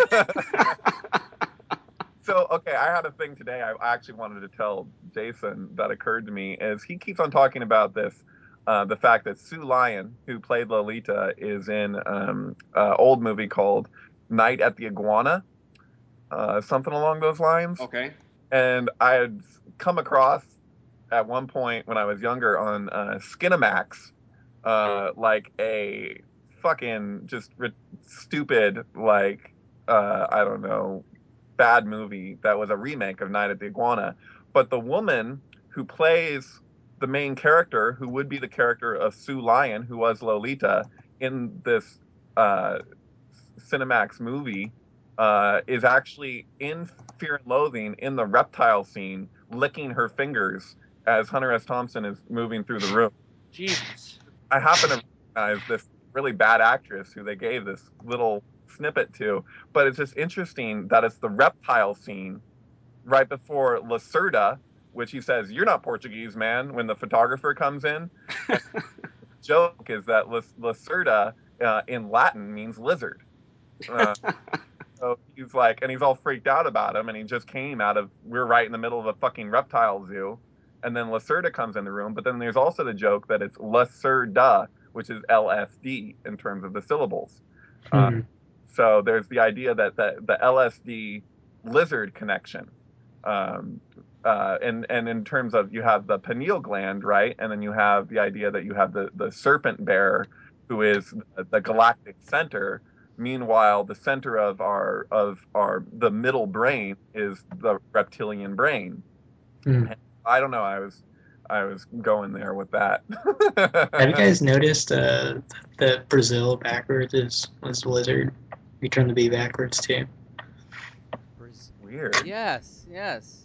So, okay, I had a thing today I actually wanted to tell Jason that occurred to me is he keeps on talking about this, the fact that Sue Lyon, who played Lolita, is in an old movie called Night at the Iguana, something along those lines. Okay. And I had come across at one point when I was younger on Skinamax, like a fucking just stupid, like, I don't know, bad movie that was a remake of Night at the Iguana. But the woman who plays the main character, who would be the character of Sue Lyon, who was Lolita in this Cinemax movie, is actually in Fear and Loathing in the reptile scene, licking her fingers as Hunter S. Thompson is moving through the room. Jesus. I happen to recognize this really bad actress who they gave this little snippet to, but it's just interesting that it's the reptile scene right before Lacerda, which he says, "You're not Portuguese, man," when the photographer comes in. And the joke is that Lacerda in Latin means lizard. So he's like, and he's all freaked out about him, and he just came out of, we're right in the middle of a fucking reptile zoo. And then Lacerda comes in the room, but then there's also the joke that it's Lacerda, which is LSD in terms of the syllables. So there's the idea that the LSD lizard connection. And in terms of, you have the pineal gland, right? And then you have the idea that you have the serpent bearer, who is the galactic center. Meanwhile, the center of our the middle brain is the reptilian brain. I don't know. I was going there with that. Have you guys noticed that Brazil backwards was lizard? You turn the B backwards too. Weird. Yes. Yes.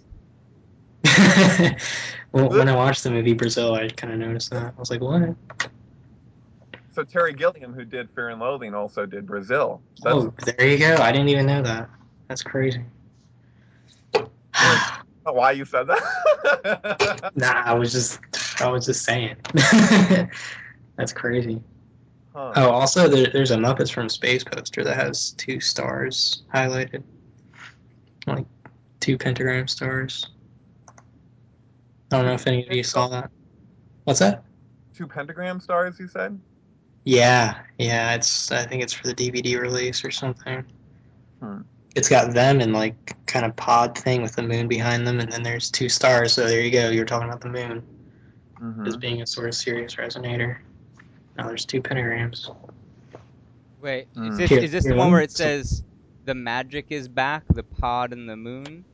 Well, when I watched the movie Brazil, I kind of noticed that. I was like, what? So Terry Gilliam, who did Fear and Loathing, also did Brazil. Oh, there you go. I didn't even know that. That's crazy. Why you said that? Nah, I was just saying. That's crazy. Huh. Oh, also, there's a Muppets from Space poster that has 2 stars highlighted. Like 2 pentagram stars. I don't know if any of you saw that. What's that? 2 pentagram stars, you said? Yeah. I think it's for the DVD release or something. Hmm. It's got them and like kind of pod thing with the moon behind them, and then there's 2 stars. So there you go. You were talking about the moon as Mm-hmm. being a sort of Sirius resonator. Now there's 2 pentagrams. Wait, is Mm. this Here, is this here, the let one me. where it says the magic is back, the pod and the moon?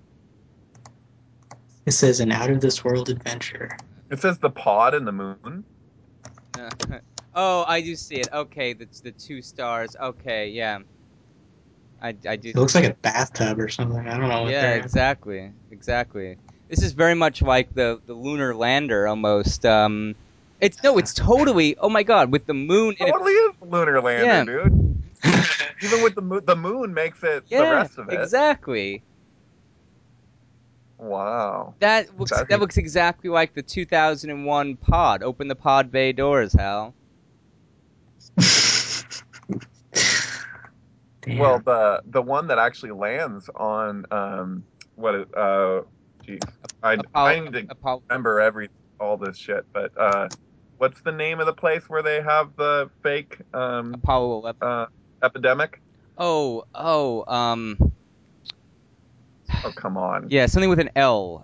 It says an out of this world adventure. It says the pod and the moon. Oh, I do see it. Okay, that's the 2 stars. Okay, yeah, I do. It looks like a bathtub or something. I don't know what Yeah, they're in. exactly. This is very much like the lunar lander almost. It's totally. Oh my God, with the moon in it. Totally is lunar lander, Yeah, dude. Even with the moon makes it the yeah, rest of it. exactly. Wow. That looks exactly like the 2001 pod. Open the pod bay doors, Hal. Damn. Well, the one that actually lands on what is geez. I need to Apollo remember all this shit, but what's the name of the place where they have the fake Apollo 11. epidemic? Oh. Oh, come on. Yeah, something with an L.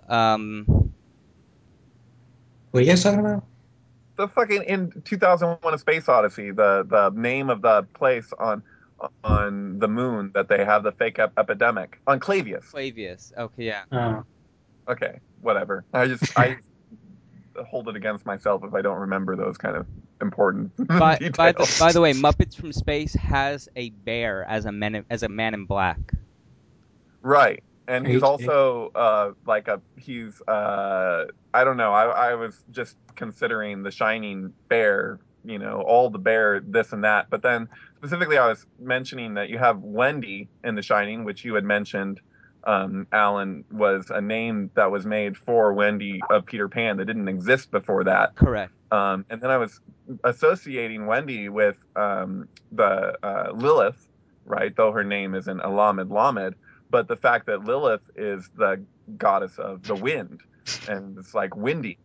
What are you guys talking about? The fucking in 2001 A Space Odyssey, the name of the place on the moon that they have the fake epidemic on Clavius. Clavius. Okay, yeah. Oh. Okay, whatever. I hold it against myself if I don't remember those kind of important details. By the way, Muppets from Space has a bear as a man in black. Right. And Are you he's kidding? also like a he's I don't know. I was just considering the Shining bear, all the bear this and that. But then specifically I was mentioning that you have Wendy in The Shining, which you had mentioned, Alan, was a name that was made for Wendy of Peter Pan that didn't exist before that. Correct. And then I was associating Wendy with the Lilith, right? Though her name isn't Alamed Lamed, but the fact that Lilith is the goddess of the wind, and it's like windy,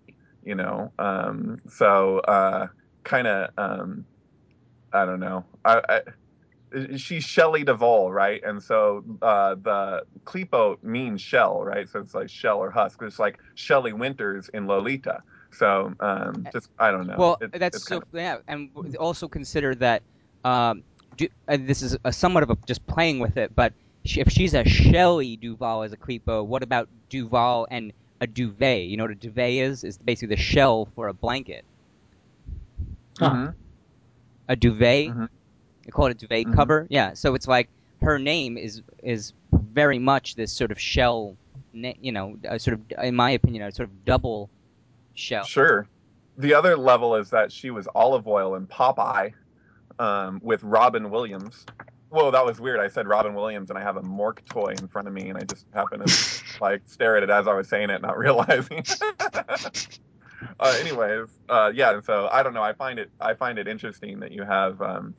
So kind of, I don't know. She's Shelley Duvall, right? And so the Klippo means shell, right? So it's like shell or husk. It's like Shelley Winters in Lolita. So just I don't know. Well, that's It's so kind of yeah, and also consider that this is a somewhat of a just playing with it, but if she's a Shelley Duvall as a Klippo, what about Duval and a duvet? You know what a duvet is? It's basically the shell for a blanket. Huh. hmm A duvet. hmm They call it a duvet hmm cover. Yeah, so it's like her name is very much this sort of shell, a sort of, in my opinion, a sort of double shell. Sure. The other level is that she was Olive Oil in Popeye with Robin Williams. Whoa, that was weird. I said Robin Williams, and I have a Mork toy in front of me, and I just happened to like stare at it as I was saying it, not realizing. Anyways, yeah. And so I don't know. I find it interesting that you have,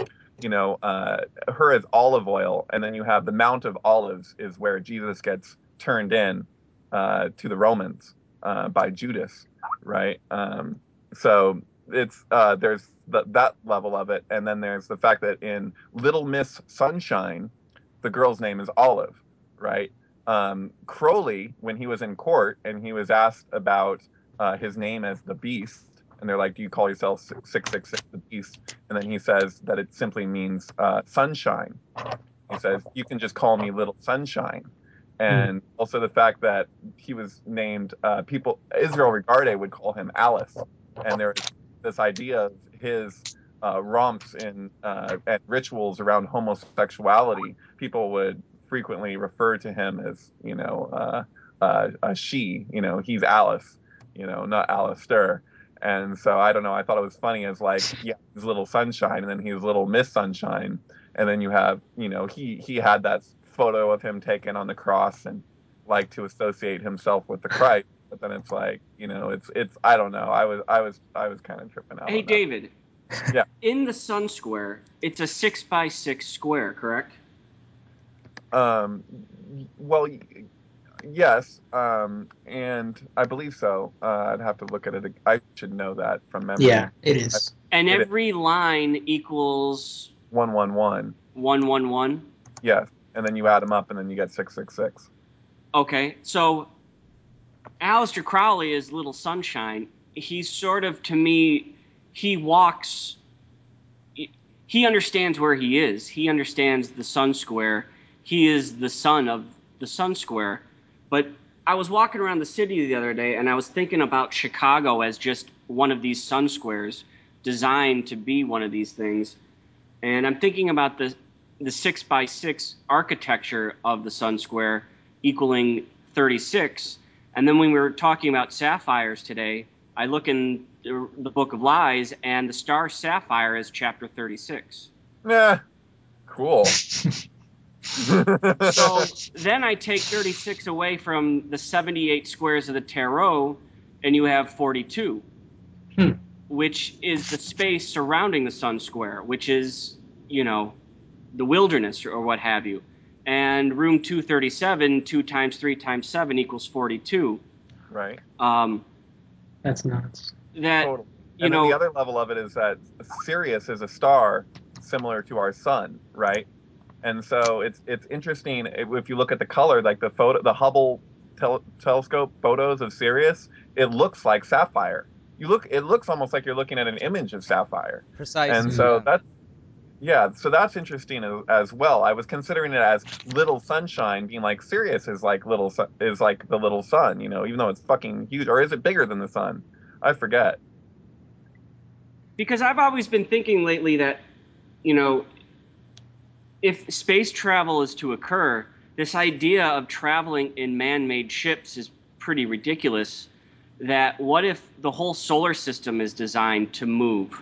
her as olive oil, and then you have the Mount of Olives is where Jesus gets turned in to the Romans by Judas, right? So it's there's that level of it, and then there's the fact that in Little Miss Sunshine, the girl's name is Olive, right? Crowley, when he was in court and he was asked about his name as the Beast, and they're like, "Do you call yourself 666 the Beast?" And then he says that it simply means sunshine. He says, "You can just call me Little Sunshine." Hmm. And also the fact that he was named, Israel Regarde would call him Alice, and there is this idea of his romps and rituals around homosexuality. People would frequently refer to him as, a she. He's Alice, not Alistair. And so I don't know. I thought it was funny as like, yeah, he's Little Sunshine, and then he's Little Miss Sunshine, and then you have, he had that photo of him taken on the cross and like to associate himself with the Christ, but then it's like, it's I don't know. I was kind of tripping out Hey, on that. David. In the Sun Square, it's a 6x6 square, correct? Well, yes, and I believe so. I'd have to look at it. I should know that from memory. Yeah, it is. And It is. every line equals 111. 111. Yes, and then you add them up, and then you get 666. Okay, so Aleister Crowley is Little Sunshine. He's sort of, to me, he walks. He understands where he is. He understands the Sun Square. He is the son of the Sun Square. But I was walking around the city the other day, and I was thinking about Chicago as just one of these Sun Squares, designed to be one of these things. And I'm thinking about the 6x6 architecture of the Sun Square equaling 36. And then when we were talking about sapphires today, I look in the Book of Lies, and the star sapphire is chapter 36. Yeah, cool. So then I take 36 away from the 78 squares of the tarot, and you have 42, which is the space surrounding the Sun Square, which is, the wilderness or what have you. And room 237, 2 times 3 times 7 equals 42. Right. That's nuts. That, Totally. And then the other level of it is that Sirius is a star similar to our sun, right? And so it's interesting if you look at the color, like the Hubble telescope photos of Sirius, it looks like sapphire. It looks almost like you're looking at an image of sapphire. Precisely. And so that's interesting as well. I was considering it as little sunshine, being like Sirius is like is like the little sun, even though it's fucking huge. Or is it bigger than the sun? I forget. because I've always been thinking lately that, if space travel is to occur, this idea of traveling in man-made ships is pretty ridiculous. That what if the whole solar system is designed to move?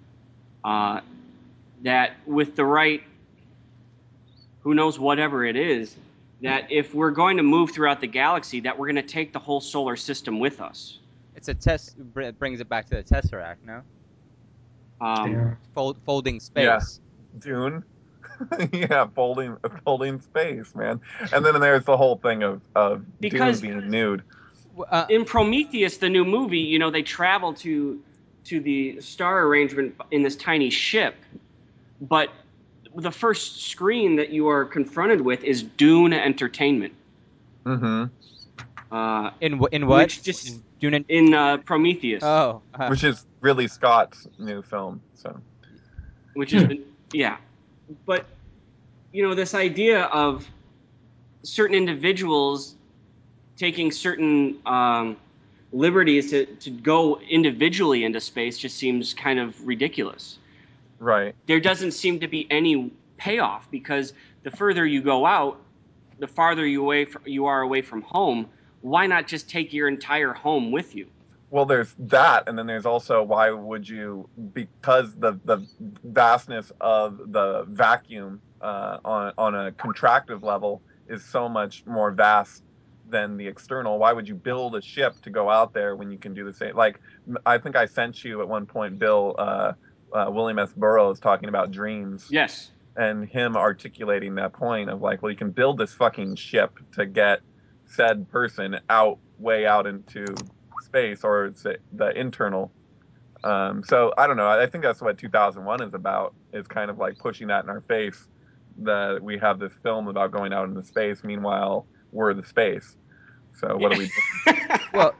That with the right, who knows, whatever it is, that if we're going to move throughout the galaxy, that we're going to take the whole solar system with us. It's a test. Brings it back to the Tesseract, no? Um, Folding space. Yeah. Dune. Yeah, folding space, man. And then there's the whole thing of Because Dune being nude. in Prometheus, the new movie, they travel to the star arrangement in this tiny ship, but the first screen that you are confronted with is Dune Entertainment. Mm-hmm. In what? Which just Dune in Prometheus. Oh. Which is Ridley Scott's new film. So. Which is yeah, but this idea of certain individuals taking certain liberties to go individually into space just seems kind of ridiculous. Right. There doesn't seem to be any payoff, because the further you go out, the farther you are away from home. Why not just take your entire home with you? Well, there's that, and then there's also why would you? Because the vastness of the vacuum on a contractive level is so much more vast than the external. Why would you build a ship to go out there when you can do the same? Like, I think I sent you at one point, Bill, William S. Burroughs talking about dreams. Yes. And him articulating that point of like, well, you can build this fucking ship to get said person way out into space, or it's the internal. So I don't know. I think that's what 2001 is about. Is kind of like pushing that in our face that we have this film about going out into space. Meanwhile, we're the space. So what are we doing? Well,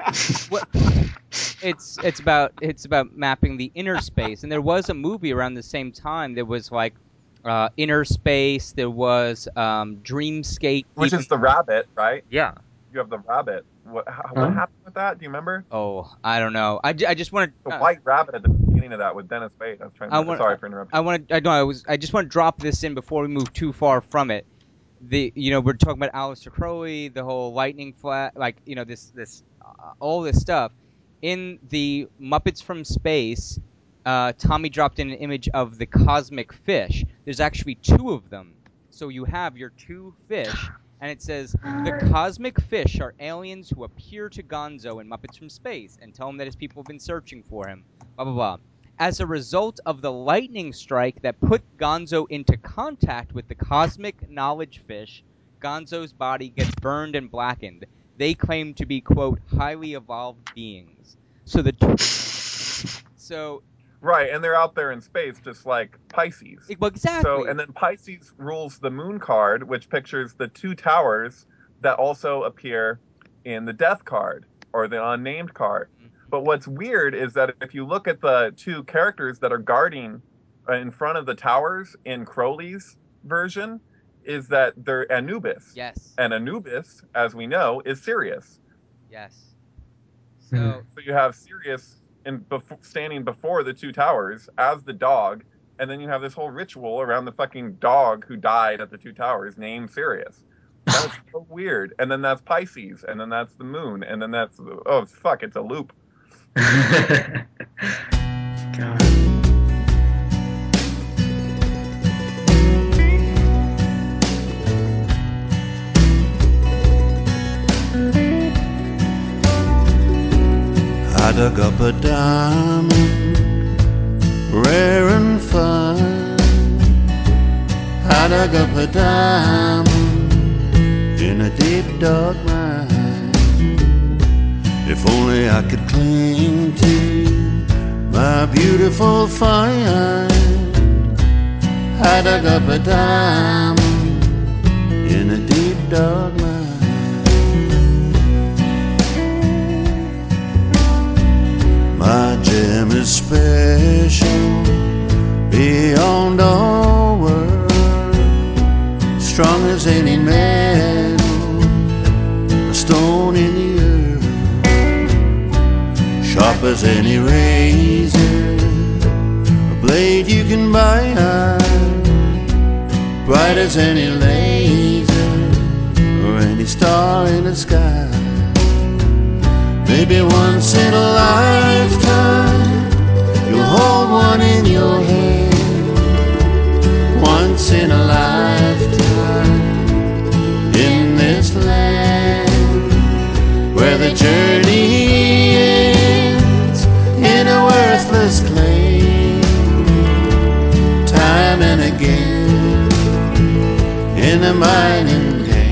it's about mapping the inner space, and there was a movie around the same time. There was like Inner Space. There was Dreamscape. Which is the rabbit, right? Yeah. You have the rabbit. What happened with that? Do you remember? Oh, I don't know. I just want The white rabbit at the beginning of that with Dennis Quaid. I was trying to. Sorry for interrupting. I just want to drop this in before we move too far from it. We're talking about Aleister Crowley, the whole lightning flat, this all this stuff. In the Muppets from Space, Tommy dropped in an image of the cosmic fish. There's actually two of them. So you have your two fish, and it says, the cosmic fish are aliens who appear to Gonzo in Muppets from Space and tell him that his people have been searching for him. Blah, blah, blah. As a result of the lightning strike that put Gonzo into contact with the cosmic knowledge fish, Gonzo's body gets burned and blackened. They claim to be, quote, highly evolved beings. So Right, and they're out there in space just like Pisces. well, exactly. So, and then Pisces rules the moon card, which pictures the two towers that also appear in the death card or the unnamed card. But what's weird is that if you look at the two characters that are guarding in front of the towers in Crowley's version, is that they're Anubis. Yes. And Anubis, as we know, is Sirius. Yes. So you have Sirius standing before the two towers as the dog, and then you have this whole ritual around the fucking dog who died at the two towers named Sirius. That's so weird. And then that's Pisces, and then that's the moon, and then that's oh fuck, it's a loop. God. I dug up a diamond, rare and fine. I dug up a diamond in a deep dark mine. If only I could cling to my beautiful find. I dug up a diamond in a deep dark mine. My gem is special beyond all words, strong as any metal, a stone in the earth, sharp as any razor, a blade you can buy, bright as any laser or any star in the sky. Maybe once in a lifetime you'll hold one in your hand. Once in a lifetime in this land where the journey ends in a worthless claim, time and again in a mining game.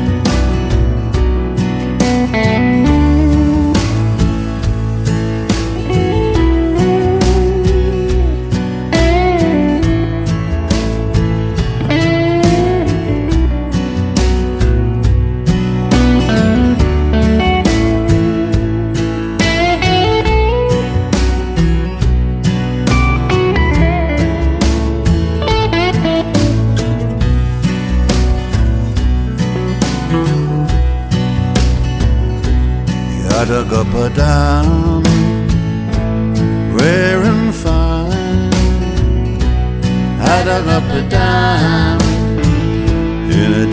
I dug up a diamond, rare and fine. I dug up a diamond in a